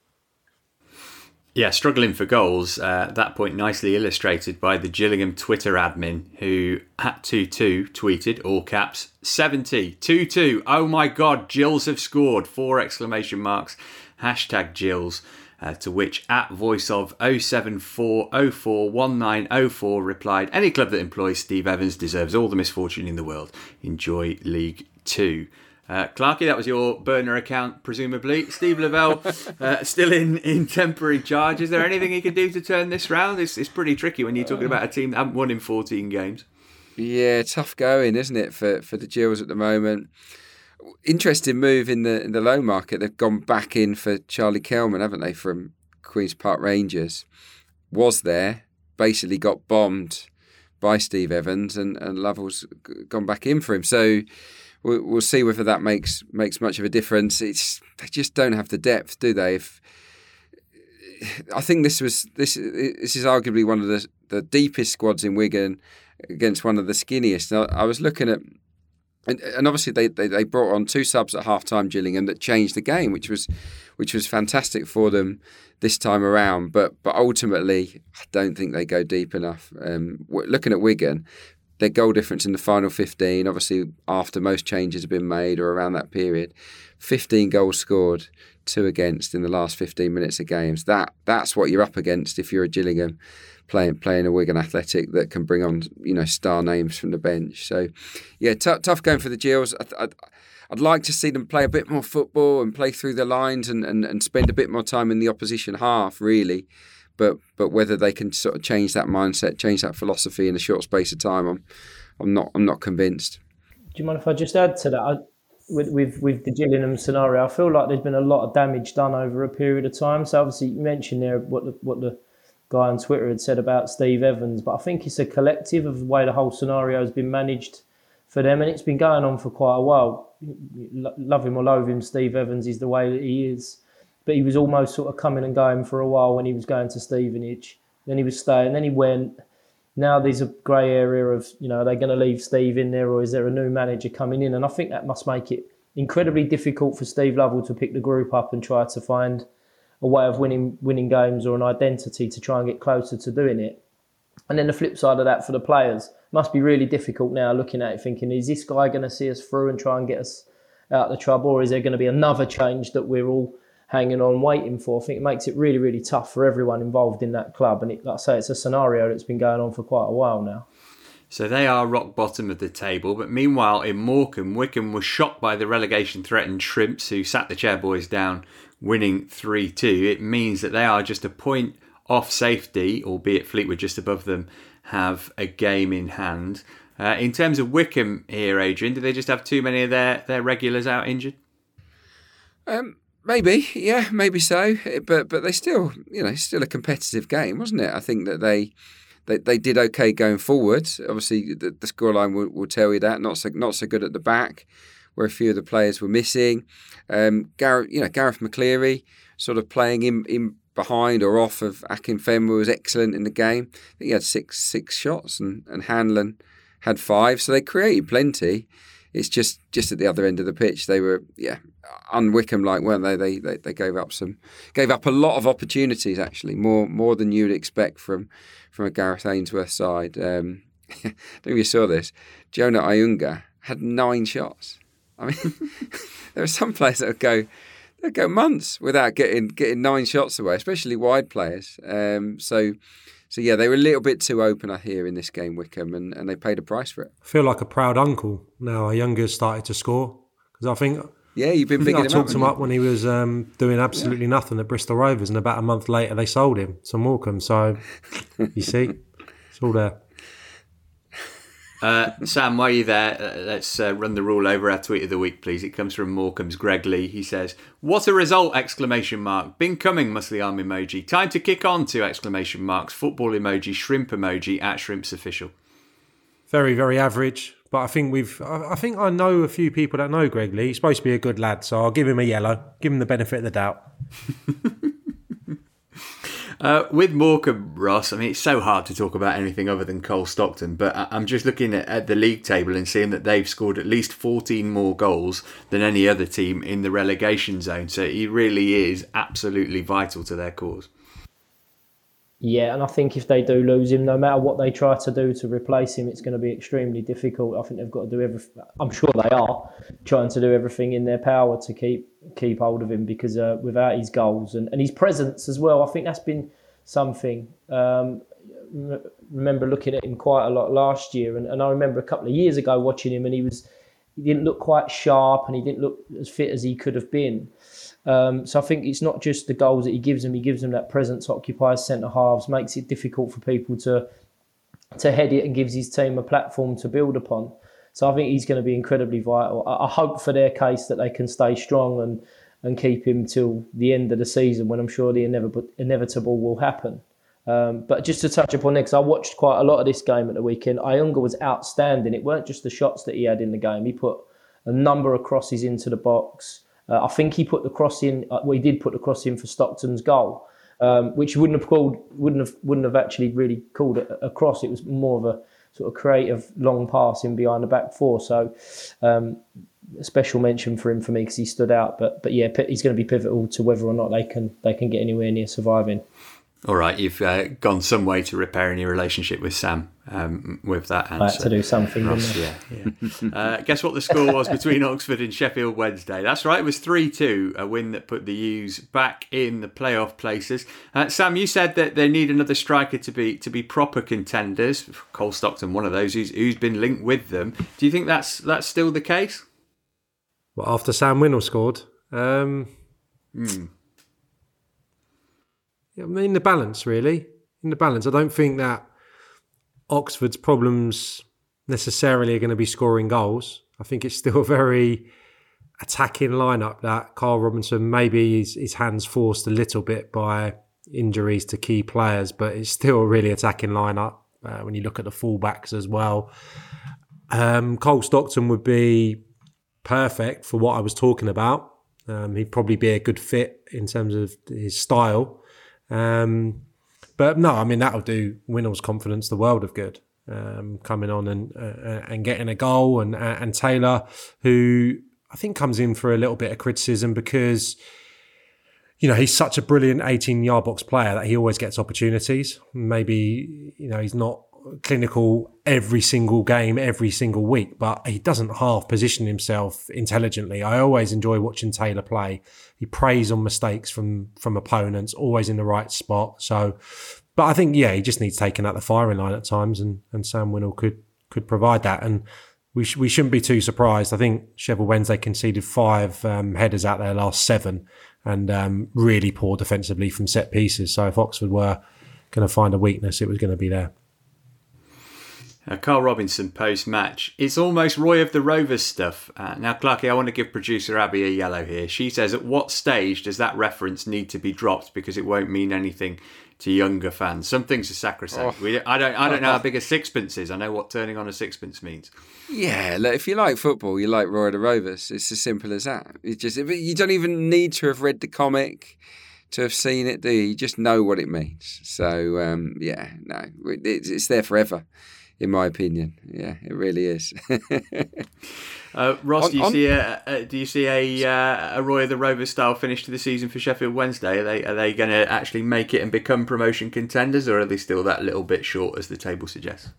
Speaker 3: Yeah, struggling for goals. Uh, that point nicely illustrated by the Gillingham Twitter admin, who at two two tweeted, all caps, seventy, two two. Oh my God, Gills have scored. Four exclamation marks. Hashtag Gills. Uh, to which at voice of oh seven four oh four one nine oh four replied, any club that employs Steve Evans deserves all the misfortune in the world. Enjoy League Two. Uh, Clarky, that was your burner account, presumably. Steve Lavelle uh, still in, in temporary charge. Is there anything he can do to turn this round? It's, it's pretty tricky when you're talking about a team that haven't won in fourteen games.
Speaker 5: Yeah, tough going, isn't it, for, for the Gills at the moment. Interesting move in the in the loan market. They've gone back in for Charlie Kelman, haven't they, from Queen's Park Rangers. Was there, basically got bombed by Steve Evans, and, and Lovell's gone back in for him. So we'll, we'll see whether that makes makes much of a difference. It's they just don't have the depth, do they? If, I think this was this this is arguably one of the the deepest squads in Wigan against one of the skinniest. Now, I was looking at. And, and obviously they, they, they brought on two subs at half-time, Gillingham, that changed the game, which was which was fantastic for them this time around. But but ultimately, I don't think they go deep enough. Um, looking at Wigan, their goal difference in the final fifteen, obviously after most changes have been made or around that period, fifteen goals scored, two against in the last fifteen minutes of games. That that's what you're up against if you're a Gillingham playing playing a Wigan Athletic that can bring on, you know, star names from the bench. So, yeah, t- tough going for the Gills. I'd, I'd, I'd like to see them play a bit more football and play through the lines and, and, and spend a bit more time in the opposition half, really. But but whether they can sort of change that mindset, change that philosophy in a short space of time, I'm I'm not I'm not convinced.
Speaker 6: Do you mind if I just add to that? I, with, with with the Gillingham scenario, I feel like there's been a lot of damage done over a period of time. So obviously you mentioned there what the what the guy on Twitter had said about Steve Evans, but I think it's a collective of the way the whole scenario has been managed for them, and it's been going on for quite a while. Love him or loathe him, Steve Evans is the way that he is, but he was almost sort of coming and going for a while when he was going to Stevenage. Then he was staying, then he went. Now there's a grey area of, you know, are they going to leave Steve in there or is there a new manager coming in? And I think that must make it incredibly difficult for Steve Lovell to pick the group up and try to find a way of winning winning games or an identity to try and get closer to doing it. And then the flip side of that for the players must be really difficult now, looking at it thinking, is this guy going to see us through and try and get us out of the trouble, or is there going to be another change that we're all hanging on, waiting for. I think it makes it really, really tough for everyone involved in that club. And it, like I say, it's a scenario that's been going on for quite a while now.
Speaker 3: So they are rock bottom of the table. But meanwhile, in Morecambe, Wycombe was shocked by the relegation-threatened Shrimps, who sat the Chairboys down, winning three two. It means that they are just a point off safety, albeit Fleetwood just above them have a game in hand. Uh, in terms of Wycombe here, Adrian, do they just have too many of their, their regulars out injured?
Speaker 5: Um, maybe, yeah, maybe so. But but they still, you know, still a competitive game, wasn't it? I think that they they, they did okay going forward. Obviously, the, the scoreline will, will tell you that. Not so not so good at the back, where a few of the players were missing. Um, Gareth, you know, Gareth McCleary sort of playing in in. behind or off of Akinfenwa was excellent in the game. I think he had six six shots and, and Hanlon had five, so they created plenty. It's just just at the other end of the pitch they were yeah un-Wycombe-like, weren't they? They, they they gave up some gave up a lot of opportunities, actually, more more than you'd expect from from a Gareth Ainsworth side. Um, I don't know if you saw this. Jonah Ayunga had nine shots. I mean, there are some players that would go. They go months without getting getting nine shots away, especially wide players. Um, so, so yeah, they were a little bit too open, I hear, in this game, Wycombe, and, and they paid a price for it.
Speaker 4: I feel like a proud uncle now. Younger's started to score because I think
Speaker 5: yeah, you've been
Speaker 4: I, think I
Speaker 5: him
Speaker 4: talked
Speaker 5: up,
Speaker 4: him up when he was um, doing absolutely yeah. nothing at Bristol Rovers, and about a month later they sold him to Morecambe. So you see, it's all there.
Speaker 3: Uh, Sam, while you're there, uh, let's uh, run the rule over our tweet of the week, please. It comes from Morecambe's Greg Lee. He says, "What a result!" Exclamation mark. Been coming, muscly arm emoji. Time to kick on to exclamation marks. Football emoji. Shrimp emoji at Shrimps Official.
Speaker 4: Very, very average. But I think we've. I think I know a few people that know Greg Lee. He's supposed to be a good lad, so I'll give him a yellow. Give him the benefit of the doubt.
Speaker 3: Uh, with Morecambe, Ross, I mean, it's so hard to talk about anything other than Cole Stockton, but I'm just looking at, at the league table and seeing that they've scored at least fourteen more goals than any other team in the relegation zone. So he really is absolutely vital to their cause.
Speaker 6: Yeah, and I think if they do lose him, no matter what they try to do to replace him, it's going to be extremely difficult. I think they've got to do everything. I'm sure they are trying to do everything in their power to keep keep hold of him, because uh, without his goals and, and his presence as well, I think that's been something. Um, re- remember looking at him quite a lot last year, and, and I remember a couple of years ago watching him, and he was he didn't look quite sharp, and he didn't look as fit as he could have been. Um, so I think it's not just the goals that he gives them, he gives them that presence, occupies centre halves, makes it difficult for people to to head it, and gives his team a platform to build upon. So I think he's going to be incredibly vital. I, I hope for their case that they can stay strong and, and keep him till the end of the season, when I'm sure the inevitable, inevitable will happen. Um, but just to touch upon next, I watched quite a lot of this game at the weekend. Ayunga was outstanding. It weren't just the shots that he had in the game. He put a number of crosses into the box. Uh, I think he put the cross in. Uh, well, he did put the cross in for Stockton's goal, um, which wouldn't have called, wouldn't have, wouldn't have actually really called it a cross. It was more of a sort of creative long pass in behind the back four. So, um, a special mention for him for me, because he stood out. But but yeah, he's going to be pivotal to whether or not they can they can get anywhere near surviving.
Speaker 3: All right, you've uh, gone some way to repairing your relationship with Sam um, with that answer.
Speaker 6: I had to do something,
Speaker 3: Ross,
Speaker 6: didn't I?
Speaker 3: Yeah, yeah. uh, guess what the score was between Oxford and Sheffield Wednesday? That's right, it was three two, a win that put the U's back in the playoff places. Uh, Sam, you said that they need another striker to be to be proper contenders. Cole Stockton, one of those who's, who's been linked with them. Do you think that's that's still the case?
Speaker 4: Well, after Sam Winnell scored? Um...
Speaker 3: Mm.
Speaker 4: In the balance, really. In the balance. I don't think that Oxford's problems necessarily are going to be scoring goals. I think it's still a very attacking lineup that Carl Robinson, maybe his, his hands forced a little bit by injuries to key players, but it's still a really attacking lineup uh, when you look at the fullbacks as well. Um, Cole Stockton would be perfect for what I was talking about. Um, he'd probably be a good fit in terms of his style. Um, but no, I mean, that'll do Winnell's confidence the world of good, um, coming on and uh, and getting a goal, and and Taylor, who I think comes in for a little bit of criticism because, you know, he's such a brilliant eighteen-yard box player that he always gets opportunities. Maybe, you know, he's not clinical every single game, every single week, but he doesn't half position himself intelligently. I always enjoy watching Taylor play. He preys on mistakes from from opponents, always in the right spot. So, but I think, yeah, he just needs taken out the firing line at times, and, and Sam Winnall could could provide that. And we sh- we shouldn't be too surprised. I think Sheffield Wednesday conceded five um, headers out their last seven, and um, really poor defensively from set pieces. So if Oxford were going to find a weakness, it was going to be there.
Speaker 3: Uh, Carl Robinson post-match. It's almost Roy of the Rovers stuff. Uh, now, Clarky, I want to give producer Abby a yellow here. She says, at what stage does that reference need to be dropped because it won't mean anything to younger fans? Some things are sacrosanct. Oh. We, I don't I don't know how big a sixpence is. I know what turning on a sixpence means.
Speaker 5: Yeah, look, if you like football, you like Roy of the Rovers. It's as simple as that. It's just you don't even need to have read the comic to have seen it, do you? You just know what it means. So, um, yeah, no, it's, it's there forever. In my opinion, yeah, it really is.
Speaker 3: uh, Ross,
Speaker 5: on,
Speaker 3: do you
Speaker 5: on,
Speaker 3: see a, a do you see a uh, a Roy of the Rovers style finish to the season for Sheffield Wednesday? Are they are they going to actually make it and become promotion contenders, or are they still that little bit short, as the table suggests?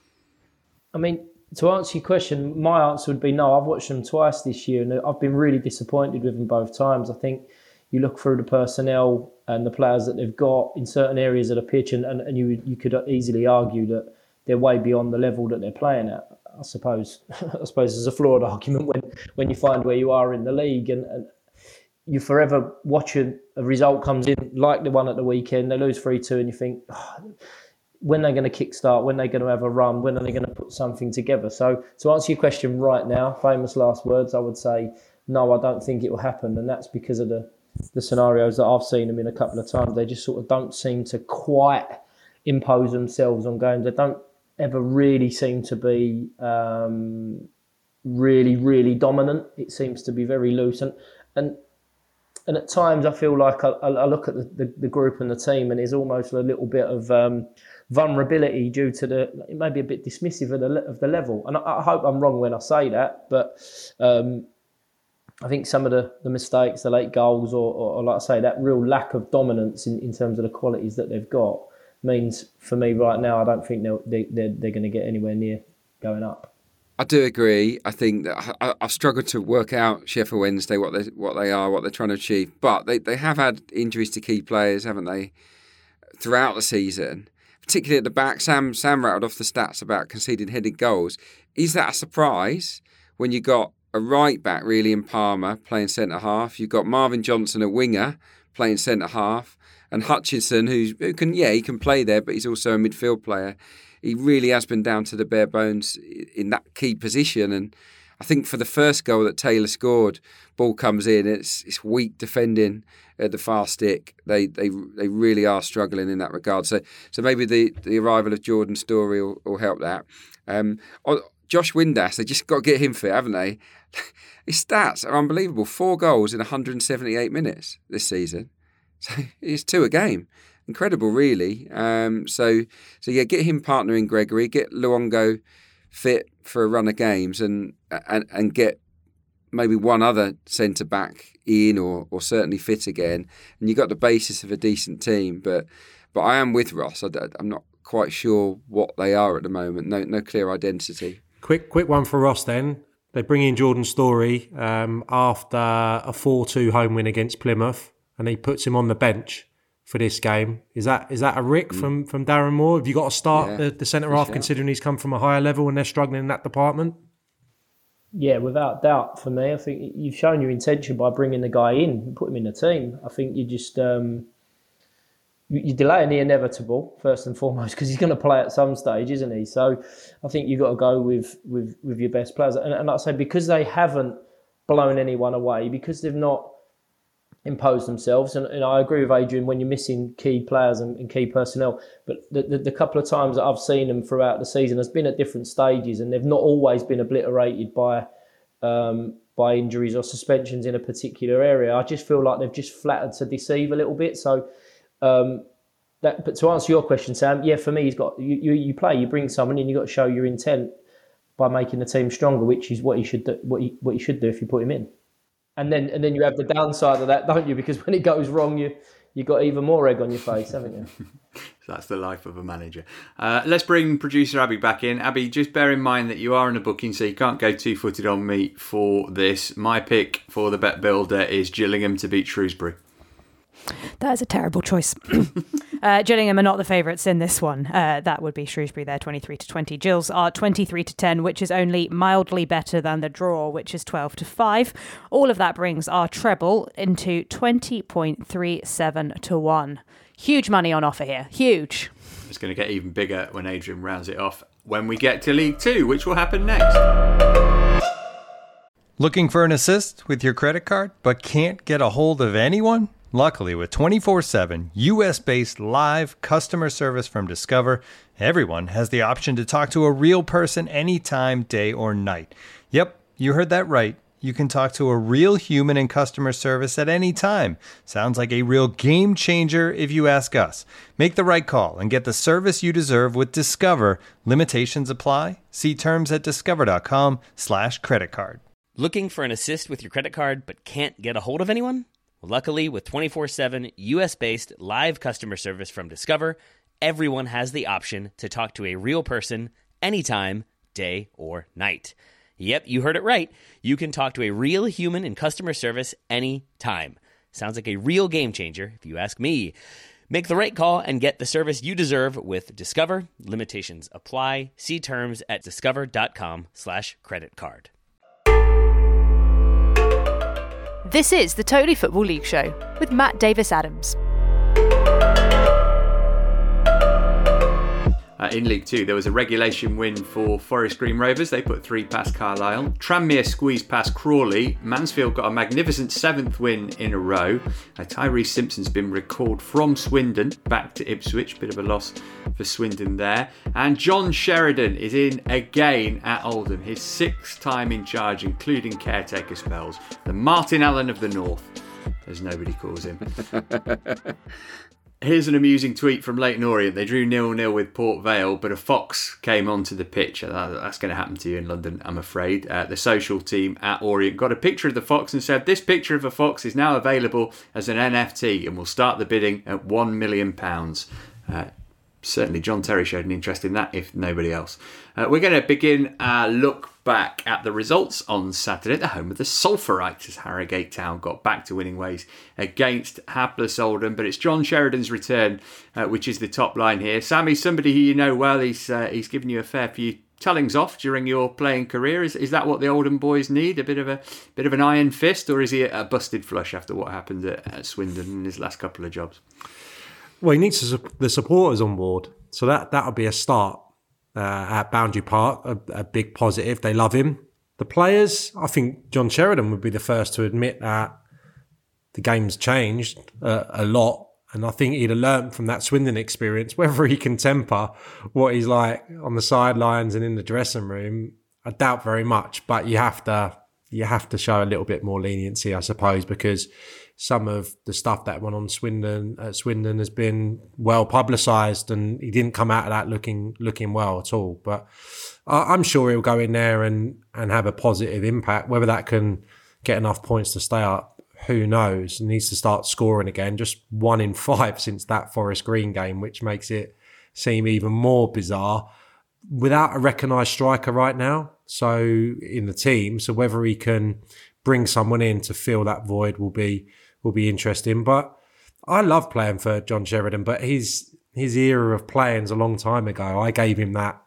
Speaker 6: I mean, to answer your question, my answer would be no. I've watched them twice this year, and I've been really disappointed with them both times. I think you look through the personnel and the players that they've got in certain areas of the pitch, and, and, and you you could easily argue that they're way beyond the level that they're playing at. I suppose I suppose there's a flawed argument when, when you find where you are in the league, and, and you forever watching a result comes in, like the one at the weekend, they lose three two, and you think, oh, when are they going to kickstart, when are they going to have a run, when are they going to put something together? So to answer your question right now, famous last words, I would say, no, I don't think it will happen, and that's because of the, the scenarios that I've seen them in a couple of times. They just sort of don't seem to quite impose themselves on games. They don't ever really seem to be um, really, really dominant. It seems to be very loose. And and, and at times I feel like I, I look at the, the, the group and the team, and there's almost a little bit of um, vulnerability due to the, it may be a bit dismissive of the, of the level. And I, I hope I'm wrong when I say that, but um, I think some of the, the mistakes, the late goals, or, or, or like I say, that real lack of dominance in, in terms of the qualities that they've got, means for me right now, I don't think they're, they, they're, they're going to get anywhere near going up.
Speaker 5: I do agree. I think that I, I've struggled to work out Sheffield Wednesday, what they what they are, what they're trying to achieve. But they, they have had injuries to key players, haven't they, throughout the season, particularly at the back. Sam Sam rattled off the stats about conceded headed goals. Is that a surprise when you got a right back, really, in Palmer playing centre half? You've got Marvin Johnson, a winger, playing centre half. And Hutchinson, who's, who can, yeah, he can play there, but he's also a midfield player. He really has been down to the bare bones in that key position. And I think for the first goal that Taylor scored, ball comes in, it's it's weak defending at the far stick. They they they really are struggling in that regard. So so maybe the, the arrival of Jordan Storey will, will help that. Um, Josh Windass, they just got to get him fit, haven't they? His stats are unbelievable. Four goals in one hundred seventy-eight minutes this season. So it's two a game. Incredible, really. Um, so, so yeah, get him partnering Gregory, get Luongo fit for a run of games, and and, and get maybe one other centre-back in, or or certainly fit again. And you got the basis of a decent team. But but I am with Ross. I, I'm not quite sure what they are at the moment. No no clear identity.
Speaker 4: Quick quick one for Ross then. They bring in Jordan Storey um, after a four two home win against Plymouth, and he puts him on the bench for this game. Is that is that a rick mm. from, from Darren Moore? Have you got to start yeah, the, the centre-half sure. considering he's come from a higher level and they're struggling in that department?
Speaker 6: Yeah, without doubt for me. I think you've shown your intention by bringing the guy in and put him in the team. I think you just... Um, you're delaying the inevitable, first and foremost, because he's going to play at some stage, isn't he? So I think you've got to go with, with, with your best players. And, and like I say, because they haven't blown anyone away, because they've not imposed themselves, and, and I agree with Adrian when you're missing key players and, and key personnel, but the, the, the couple of times that I've seen them throughout the season has been at different stages, and they've not always been obliterated by um, by injuries or suspensions in a particular area. I just feel like they've just flattered to deceive a little bit. So Um, that, but to answer your question, Sam, yeah, for me, he's got you, you. You play, you bring someone in, you got to show your intent by making the team stronger, which is what he should do. What he, what he should do if you put him in, and then and then you have the downside of that, don't you? Because when it goes wrong, you you got even more egg on your face, haven't you?
Speaker 3: That's the life of a manager. Uh, let's bring producer Abby back in. Abby, just bear in mind that you are in a booking, so you can't go two-footed on me for this. My pick for the Bet Builder is Gillingham to beat Shrewsbury.
Speaker 12: That is a terrible choice. uh, Gillingham are not the favourites in this one. Uh, that would be Shrewsbury. They're twenty-three to twenty. Gills are twenty-three to ten, which is only mildly better than the draw, which is twelve to five. All of that brings our treble into twenty point three seven to one. Huge money on offer here. Huge.
Speaker 3: It's going to get even bigger when Adrian rounds it off when we get to League Two, which will happen next.
Speaker 1: Looking for an assist with your credit card but can't get a hold of anyone? Luckily, with twenty-four seven U S-based live customer service from Discover, everyone has the option to talk to a real person anytime, day or night. Yep, you heard that right. You can talk to a real human in customer service at any time. Sounds like a real game changer if you ask us. Make the right call and get the service you deserve with Discover. Limitations apply. See terms at discover.com slash credit card.
Speaker 17: Looking for an assist with your credit card but can't get a hold of anyone? Well, luckily, with twenty-four seven U S-based live customer service from Discover, everyone has the option to talk to a real person anytime, day or night. Yep, you heard it right. You can talk to a real human in customer service anytime. Sounds like a real game changer, if you ask me. Make the right call and get the service you deserve with Discover. Limitations apply. See terms at discover.com slash credit card.
Speaker 7: This is the Totally Football League Show with Matt Davis-Adams.
Speaker 3: Uh, in League Two, there was a regulation win for Forest Green Rovers. They put three past Carlisle. Tranmere squeezed past Crawley. Mansfield got a magnificent seventh win in a row. Uh, Tyrese Simpson's been recalled from Swindon back to Ipswich. Bit of a loss for Swindon there. And John Sheridan is in again at Oldham. His sixth time in charge, including caretaker spells. The Martin Allen of the North, as nobody calls him. Here's an amusing tweet from Leyton Orient. They drew nil nil with Port Vale, but a fox came onto the pitch. That's going to happen to you in London, I'm afraid. Uh, the social team at Orient got a picture of the fox and said, "This picture of a fox is now available as an N F T and will start the bidding at one million pounds. Uh, certainly John Terry showed an interest in that, if nobody else. Uh, we're going to begin our look back at the results on Saturday at the home of the Sulphurites as Harrogate Town got back to winning ways against hapless Oldham. But it's John Sheridan's return, uh, which is the top line here. Sammy, somebody who you know well, he's uh, he's given you a fair few tellings off during your playing career. Is is that what the Oldham boys need? A bit of a bit of an iron fist, or is he a busted flush after what happened at, at Swindon in his last couple of jobs?
Speaker 4: Well, he needs the supporters on board, so that that'll be a start. Uh, at Boundary Park, a, a big positive. They love him. The players, I think John Sheridan would be the first to admit that the game's changed uh, a lot, and I think he'd have learnt from that Swindon experience. Whether he can temper what he's like on the sidelines and in the dressing room, I doubt very much. But you have to, you have to show a little bit more leniency, I suppose, because some of the stuff that went on Swindon at Swindon has been well publicised, and he didn't come out of that looking looking well at all. But I'm sure he'll go in there and, and have a positive impact. Whether that can get enough points to stay up, who knows? He needs to start scoring again. Just one in five since that Forest Green game, which makes it seem even more bizarre. Without a recognised striker right now, so in the team, so whether he can bring someone in to fill that void will be will be interesting. But I love playing for John Sheridan, but his his era of playing's a long time ago. I gave him that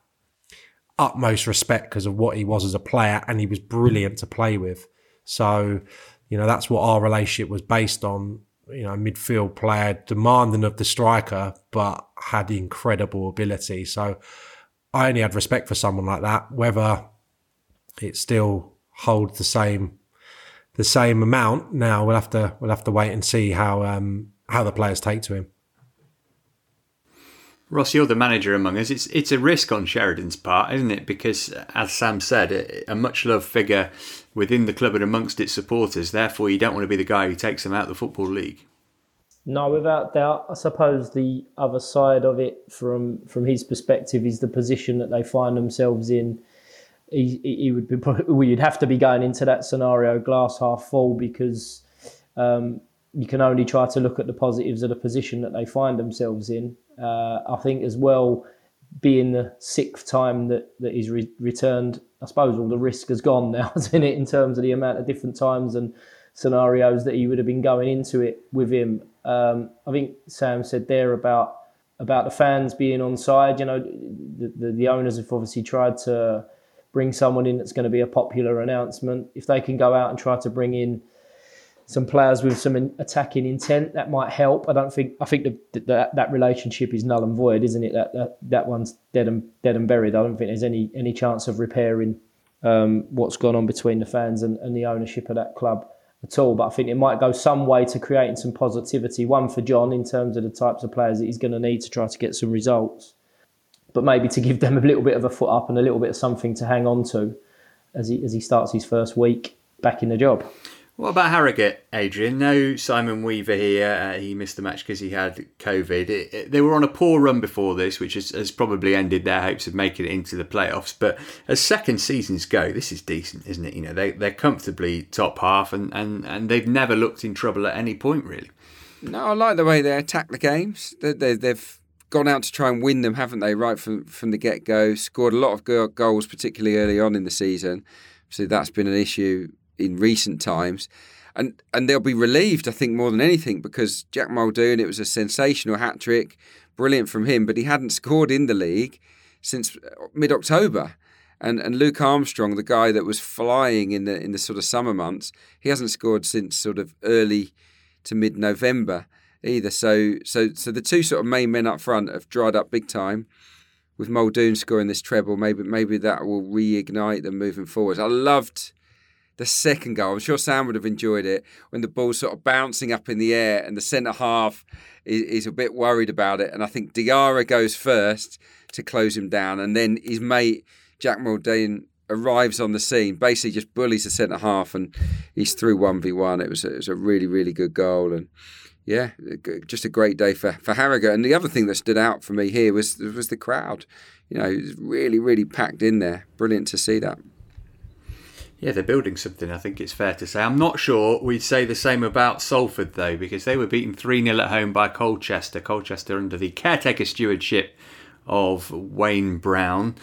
Speaker 4: utmost respect because of what he was as a player, and he was brilliant to play with. So, you know, that's what our relationship was based on. You know, midfield player, demanding of the striker, but had incredible ability. So I only had respect for someone like that. Whether it still holds the same the same amount now, we'll have to we'll have to wait and see how um, how the players take to him.
Speaker 3: Ross, you're the manager among us. It's it's a risk on Sheridan's part, isn't it? Because, as Sam said, a, a much-loved figure within the club and amongst its supporters. Therefore, you don't want to be the guy who takes them out of the Football League.
Speaker 6: No, without doubt. I suppose the other side of it, from from his perspective, is the position that they find themselves in. He, he would be, well, you'd have to be going into that scenario glass half full, because um, you can only try to look at the positives of the position that they find themselves in. Uh, I think as well, being the sixth time that, that he's re- returned, I suppose all the risk has gone now, isn't it, in terms of the amount of different times and scenarios that he would have been going into it with him. Um, I think Sam said there about about the fans being on side. You know, the, the, the owners have obviously tried to bring someone in that's going to be a popular announcement. If they can go out and try to bring in some players with some attacking intent, that might help. I don't think. I think that that, that relationship is null and void, isn't it? That that, that one's dead and dead and buried. I don't think there's any any chance of repairing um, what's gone on between the fans and, and the ownership of that club at all. But I think it might go some way to creating some positivity. One for John in terms of the types of players that he's going to need to try to get some results, but maybe to give them a little bit of a foot up and a little bit of something to hang on to as he as he starts his first week back in the job.
Speaker 3: What about Harrogate, Adrian? No Simon Weaver here. Uh, he missed the match because he had COVID. It, it, they were on a poor run before this, which has, has probably ended their hopes of making it into the playoffs. But as second seasons go, this is decent, isn't it? You know, they, they're comfortably top half and, and, and they've never looked in trouble at any point, really.
Speaker 5: No, I like the way they attack the games. They, they, they've gone out to try and win them, haven't they, right from, from the get-go. Scored a lot of goals, particularly early on in the season. So that's been an issue in recent times, and and they'll be relieved, I think, more than anything, because Jack Muldoon, it was a sensational hat-trick, brilliant from him, but he hadn't scored in the league since mid-October, and and Luke Armstrong, the guy that was flying in the in the sort of summer months, he hasn't scored since sort of early to mid-November either. So so so the two sort of main men up front have dried up big time. With Muldoon scoring this treble, maybe maybe that will reignite them moving forward. I loved the second goal. I'm sure Sam would have enjoyed it when the ball's sort of bouncing up in the air and the centre half is, is a bit worried about it. And I think Diarra goes first to close him down. And then his mate, Jack Muldoon, arrives on the scene, basically just bullies the centre half and he's through one v one. It was a, it was a really, really good goal. And yeah, just a great day for, for Harrogate. And the other thing that stood out for me here was, was the crowd. You know, it was really, really packed in there. Brilliant to see that.
Speaker 3: Yeah, they're building something, I think it's fair to say. I'm not sure we'd say the same about Salford, though, because they were beaten three nil at home by Colchester. Colchester under the caretaker stewardship of Wayne Brown.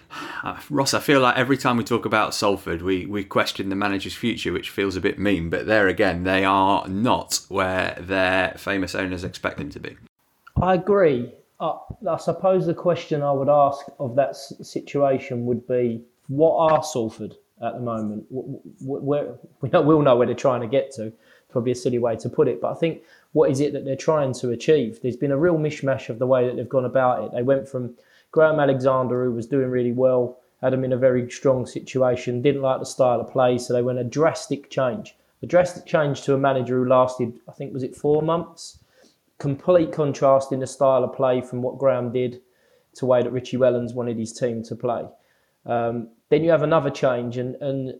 Speaker 3: Uh, Ross, I feel like every time we talk about Salford, we, we question the manager's future, which feels a bit mean. But there again, they are not where their famous owners expect them to be. I
Speaker 6: agree. Uh, I suppose the question I would ask of that situation would be, what are Salford at the moment? Where, we all know where they're trying to get to. Probably a silly way to put it, but I think, what is it that they're trying to achieve? There's been a real mishmash of the way that they've gone about it. They went from Graham Alexander, who was doing really well, had them in a very strong situation, didn't like the style of play, so they went a drastic change. A drastic change to a manager who lasted, I think, was it four months? Complete contrast in the style of play from what Graham did to the way that Richie Wellens wanted his team to play. Um, then you have another change and, and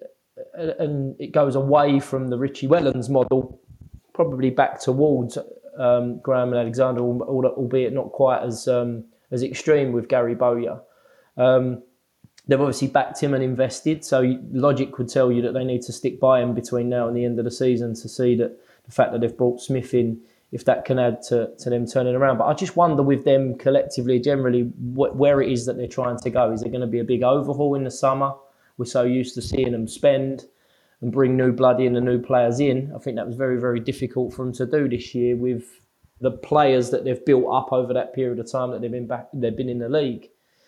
Speaker 6: and it goes away from the Richie Wellens model, probably back towards um, Graham and Alexander, albeit not quite as um, as extreme with Gary Bowyer. Um, they've obviously backed him and invested, so logic would tell you that they need to stick by him between now and the end of the season to see that the fact that they've brought Smith in, if that can add to, to them turning around. But I just wonder with them collectively, generally, wh- where it is that they're trying to go. Is there going to be a big overhaul in the summer? We're so used to seeing them spend and bring new blood in and new players in. I think that was very, very difficult for them to do this year with the players that they've built up over that period of time that they've been back, they've been in the league.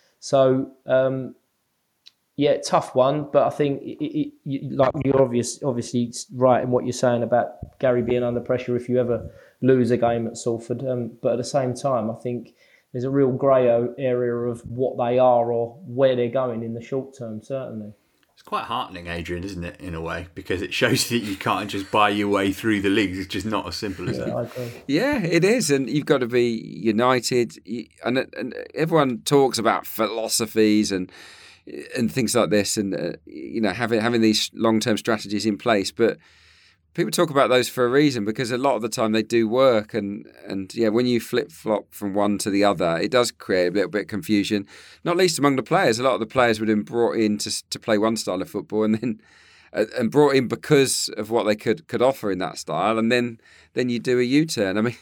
Speaker 6: So, um, yeah, tough one. But I think, it, it, it, like you're obvious, obviously right in what you're saying about Gary being under pressure if you ever lose a game at Salford. Um, but at the same time, I think there's a real grey area of what they are or where they're going in the short term, certainly.
Speaker 3: It's quite heartening, Adrian, isn't it, in a way? Because it shows that you can't just buy your way through the leagues. It's just not as simple as
Speaker 6: yeah,
Speaker 3: that.
Speaker 6: I agree.
Speaker 5: Yeah, it is. And you've got to be united. And, and everyone talks about philosophies and and things like this and, uh, you know, having having these long-term strategies in place. But people talk about those for a reason, because a lot of the time they do work. And, and yeah, when you flip-flop from one to the other, it does create a little bit of confusion, not least among the players. A lot of the players would have been brought in to, to play one style of football, and then and brought in because of what they could could offer in that style, and then then you do a U-turn. I mean,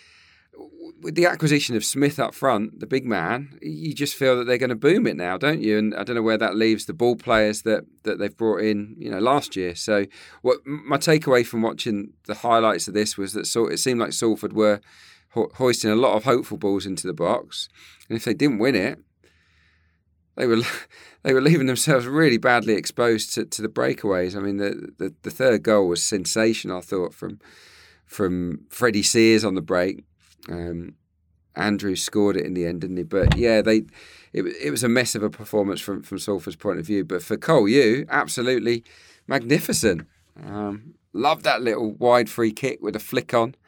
Speaker 5: with the acquisition of Smith up front, the big man, you just feel that they're going to boom it now, don't you? And I don't know where that leaves the ball players that, that they've brought in, you know, last year. So what my takeaway from watching the highlights of this was that it seemed like Salford were ho- hoisting a lot of hopeful balls into the box, and if they didn't win it, they were they were leaving themselves really badly exposed to, to the breakaways. I mean, the, the the third goal was sensational, I thought, from from Freddie Sears on the break. Um, Andrews scored it in the end, didn't he? But yeah, they it, it was a mess of a performance from, from Salford's point of view. But for Cole Yu, absolutely magnificent. Um, loved that little wide free kick with a flick on.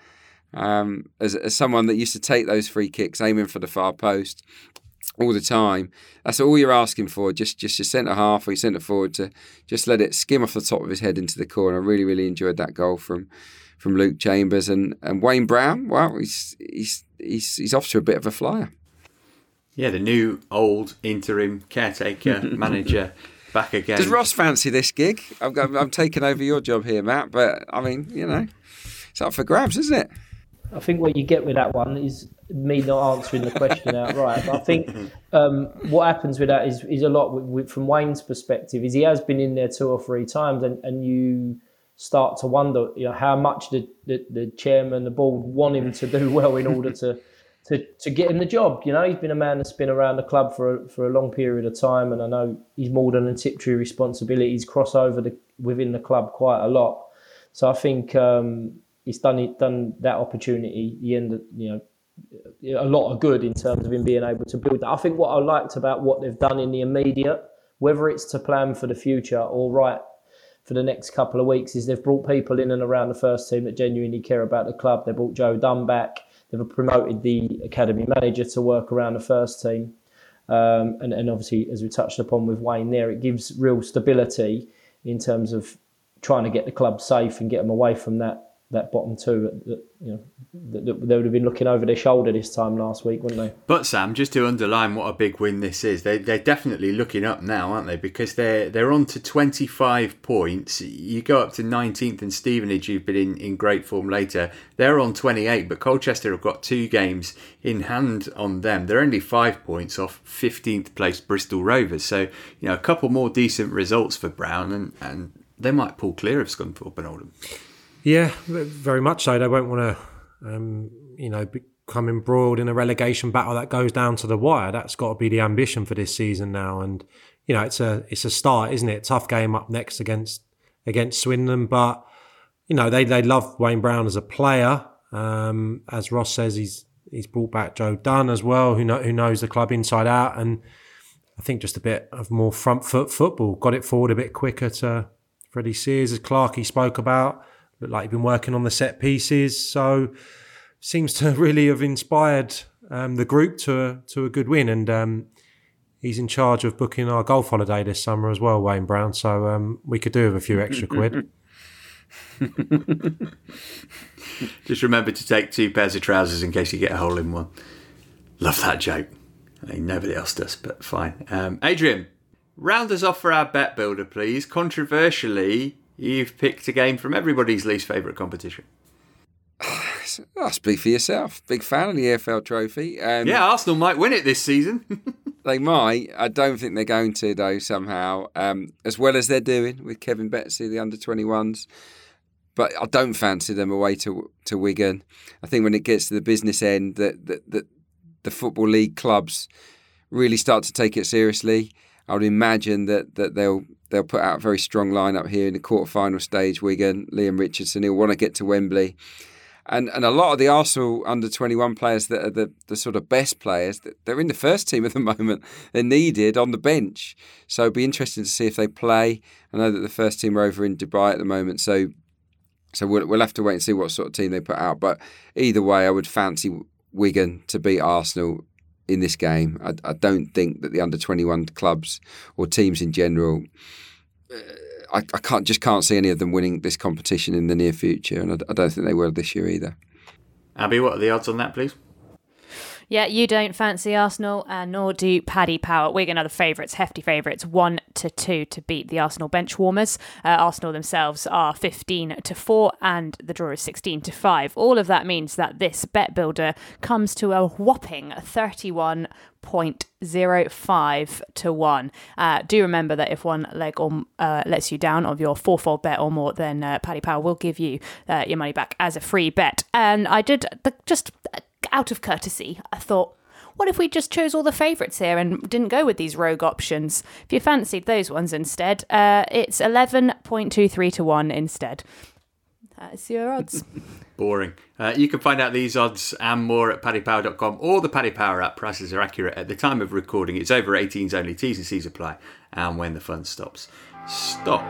Speaker 5: Um, as, as someone that used to take those free kicks, aiming for the far post all the time, that's all you're asking for. Just just your centre half or your centre forward to just let it skim off the top of his head into the corner. I really, really enjoyed that goal from. from Luke Chambers and, and Wayne Brown. Well, he's he's he's he's off to a bit of a flyer.
Speaker 3: Yeah, the new old interim caretaker manager back again.
Speaker 5: Does Ross fancy this gig? I'm, I'm, I'm taking over your job here, Matt. But I mean, you know, it's up for grabs, isn't it?
Speaker 6: I think what you get with that one is me not answering the question outright. But I think um, what happens with that is is a lot with, with, from Wayne's perspective. Is he has been in there two or three times, and, and you. start to wonder, you know, how much the, the, the chairman, the board want him to do well in order to, to to get him the job. You know, he's been a man that's been around the club for a, for a long period of time, and I know he's more than a Tiptree responsibilities cross over the, within the club quite a lot. So I think um, he's done it, done that opportunity. He ended, you know, a lot of good in terms of him being able to build that. I think what I liked about what they've done in the immediate, whether it's to plan for the future or right for the next couple of weeks, is they've brought people in and around the first team that genuinely care about the club. They brought Joe Dunn back. They've promoted the academy manager to work around the first team. Um, and, and obviously, as we touched upon with Wayne there, it gives real stability in terms of trying to get the club safe and get them away from that that bottom two that, you know, that, that they would have been looking over their shoulder this time last week, wouldn't they?
Speaker 3: But Sam, just to underline what a big win this is, they they're definitely looking up now, aren't they? Because they're they're on to twenty-five points. You go up to nineteenth and Stevenage, who've been in, in great form later. They're on twenty-eight, but Colchester have got two games in hand on them. They're only five points off fifteenth place Bristol Rovers. So, you know, a couple more decent results for Brown, and, and they might pull clear of Scunthorpe and Oldham.
Speaker 4: Yeah, very much so. They won't want to, um, you know, become embroiled in a relegation battle that goes down to the wire. That's got to be the ambition for this season now. And you know, it's a it's a start, isn't it? Tough game up next against against Swindon, but you know they they love Wayne Brown as a player. Um, as Ross says, he's he's brought back Joe Dunn as well, who know, who knows the club inside out, and I think just a bit of more front foot football. Got it forward a bit quicker to Freddie Sears, as Clarkey spoke about. Looked like he'd been working on the set pieces, so seems to really have inspired um, the group to a, to a good win. And um, he's in charge of booking our golf holiday this summer as well, Wayne Brown. So um, we could do with a few extra quid.
Speaker 3: Just remember to take two pairs of trousers in case you get a hole in one. Love that joke. I mean, nobody else does, but fine. Um, Adrian, round us off for our bet builder, please. Controversially, you've picked a game from everybody's least favourite competition.
Speaker 5: I'll speak for yourself. Big fan of the E F L Trophy. Um,
Speaker 3: yeah, Arsenal might win it this season.
Speaker 5: They might. I don't think they're going to, though, somehow. Um, as well as they're doing with Kevin Betsy, the under twenty-ones. But I don't fancy them away to to Wigan. I think when it gets to the business end, that that, that the Football League clubs really start to take it seriously. I would imagine that that they'll they'll put out a very strong lineup here in the quarter-final stage. Wigan, Liam Richardson, he'll want to get to Wembley. And and a lot of the Arsenal under twenty-one players that are the, the sort of best players, they're in the first team at the moment. They're needed on the bench. So it'll be interesting to see if they play. I know that the first team are over in Dubai at the moment, so so we'll, we'll have to wait and see what sort of team they put out. But either way, I would fancy Wigan to beat Arsenal in this game. I, I don't think that the under twenty-one clubs or teams in general, uh, I, I can't just can't see any of them winning this competition in the near future, and I, I don't think they will this year either.
Speaker 3: Abby, what are the odds on that, please?
Speaker 12: Yeah, you don't fancy Arsenal, and nor do Paddy Power. Wigan are the favourites, hefty favourites, one to two to beat the Arsenal bench warmers. Uh, Arsenal themselves are fifteen to four, and the draw is sixteen to five. All of that means that this bet builder comes to a whopping thirty-one point zero five to one. Uh, do remember that if one leg or uh, lets you down of your fourfold bet or more, then uh, Paddy Power will give you uh, your money back as a free bet. And I did the, just. Out of courtesy, I thought, what if we just chose all the favourites here and didn't go with these rogue options? If you fancied those ones instead, uh, it's eleven point two three to one instead. That's your odds.
Speaker 3: Boring. Uh, you can find out these odds and more at paddy power dot com or the Paddy Power app. Prices are accurate at the time of recording. It's over eighteens only. T's and C's apply. And when the fun stops, stop.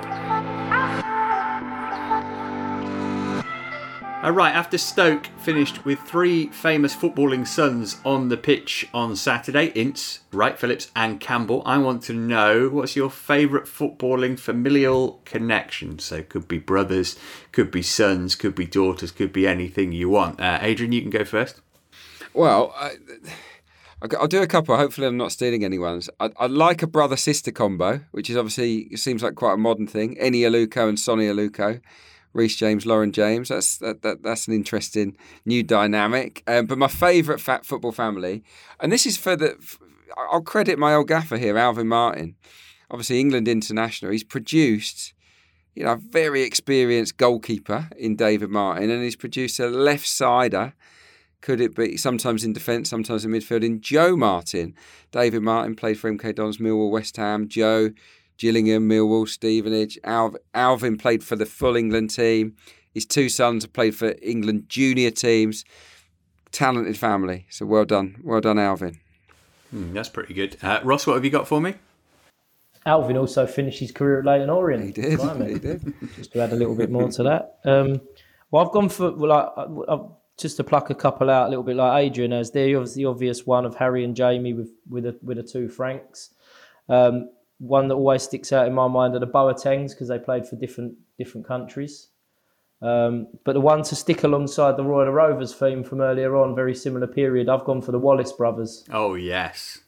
Speaker 3: All right, after Stoke finished with three famous footballing sons on the pitch on Saturday, Ince, Wright Phillips and Campbell, I want to know, what's your favourite footballing familial connection? So it could be brothers, could be sons, could be daughters, could be anything you want. Uh, Adrian, you can go first.
Speaker 5: Well, I, I'll do a couple. Hopefully I'm not stealing anyone's. I, I like a brother-sister combo, which is obviously, it seems like quite a modern thing. Eni Aluko and Sonny Aluko. Reece James, Lauren James. That's that, that that's an interesting new dynamic. Um, but my favourite fat football family, and this is for the, I'll credit my old gaffer here, Alvin Martin. Obviously, England international. He's produced, you know, a very experienced goalkeeper in David Martin, and he's produced a left-sider. Could it be sometimes in defence, sometimes in midfield? In Joe Martin. David Martin played for M K Dons, Millwall, West Ham. Joe. Gillingham, Millwall, Stevenage. Alv- Alvin played for the full England team. His two sons have played for England junior teams. Talented family. So well done. Well done, Alvin.
Speaker 3: Mm, that's pretty good. Uh, Ross, what have you got for me?
Speaker 6: Alvin also finished his career at Leyton Orient.
Speaker 5: He did. Blimey. He did.
Speaker 6: Just to add a little bit more to that. Um, well, I've gone for, well, I, I, just to pluck a couple out, a little bit like Adrian has. There's the obvious one of Harry and Jamie with, with, a, with the two Franks. Um, One that always sticks out in my mind are the Boatengs because they played for different different countries. Um, but the one to stick alongside the Royal Rovers theme from earlier on, very similar period, I've gone for the Wallace brothers.
Speaker 3: Oh, yes.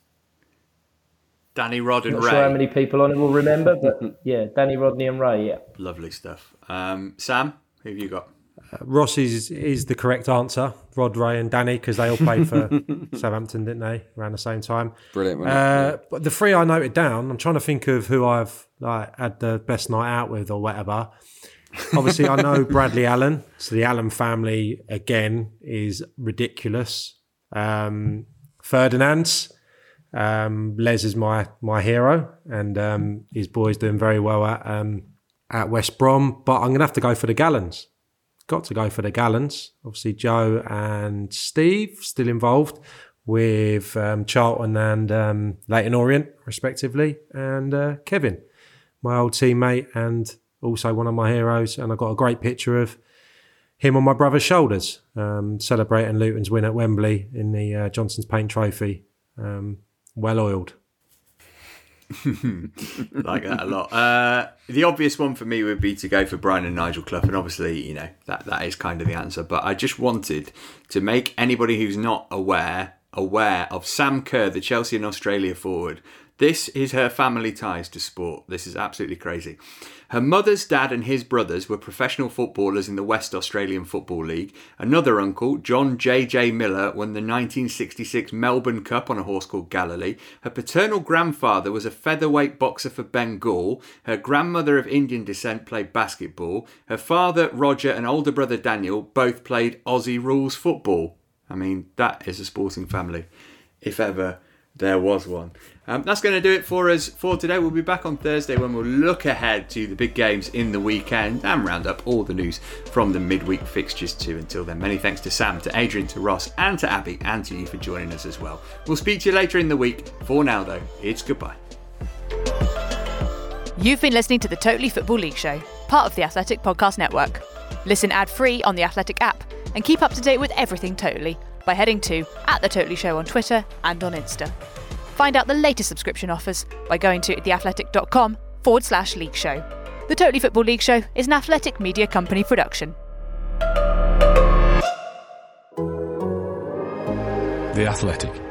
Speaker 3: Danny, Rod and
Speaker 6: Not
Speaker 3: Ray.
Speaker 6: Not sure how many people on it will remember, but yeah, Danny, Rodney and Ray, yeah.
Speaker 3: Lovely stuff. Um, Sam, who have you got?
Speaker 4: Uh, Ross is, is the correct answer. Rod, Ray and Danny, because they all played for Southampton, didn't they, around the same time?
Speaker 5: Brilliant.
Speaker 4: Uh, yeah. But the three I noted down, I'm trying to think of who I've like had the best night out with or whatever. Obviously, I know Bradley Allen. So the Allen family, again, is ridiculous. Um, Ferdinand's. Um, Les is my my hero, and um, his boy's doing very well at um, at West Brom. But I'm going to have to go for the Gallons. Got to go for the Gallons. Obviously, Joe and Steve still involved with um, Charlton and um, Leyton Orient, respectively, and uh, Kevin, my old teammate and also one of my heroes. And I got a great picture of him on my brother's shoulders, um, celebrating Luton's win at Wembley in the uh, Johnson's Paint Trophy. Um, well oiled.
Speaker 3: Like that a lot. Uh, the obvious one for me would be to go for Brian and Nigel Clough, and obviously, you know, that, that is kind of the answer. But I just wanted to make anybody who's not aware aware of Sam Kerr, the Chelsea and Australia forward. This is her family ties to sport. This is absolutely crazy. Her mother's dad and his brothers were professional footballers in the West Australian Football League. Another uncle, John J J Miller, won the nineteen sixty-six Melbourne Cup on a horse called Galilee. Her paternal grandfather was a featherweight boxer for Bengal. Her grandmother of Indian descent played basketball. Her father, Roger, and older brother Daniel both played Aussie rules football. I mean, that is a sporting family, if ever there was one. Um, that's going to do it for us for today. We'll be back on Thursday when we'll look ahead to the big games in the weekend and round up all the news from the midweek fixtures too. Until then, many thanks to Sam, to Adrian, to Ross and to Abby and to you for joining us as well. We'll speak to you later in the week. For now though, it's goodbye.
Speaker 7: You've been listening to the Totally Football League Show, part of the Athletic Podcast Network. Listen ad-free on the Athletic app and keep up to date with everything Totally by heading to at The Totally Show on Twitter and on Insta. Find out the latest subscription offers by going to theathletic.com forward slash league show. The Totally Football League Show is an Athletic Media Company production.
Speaker 2: The The Athletic.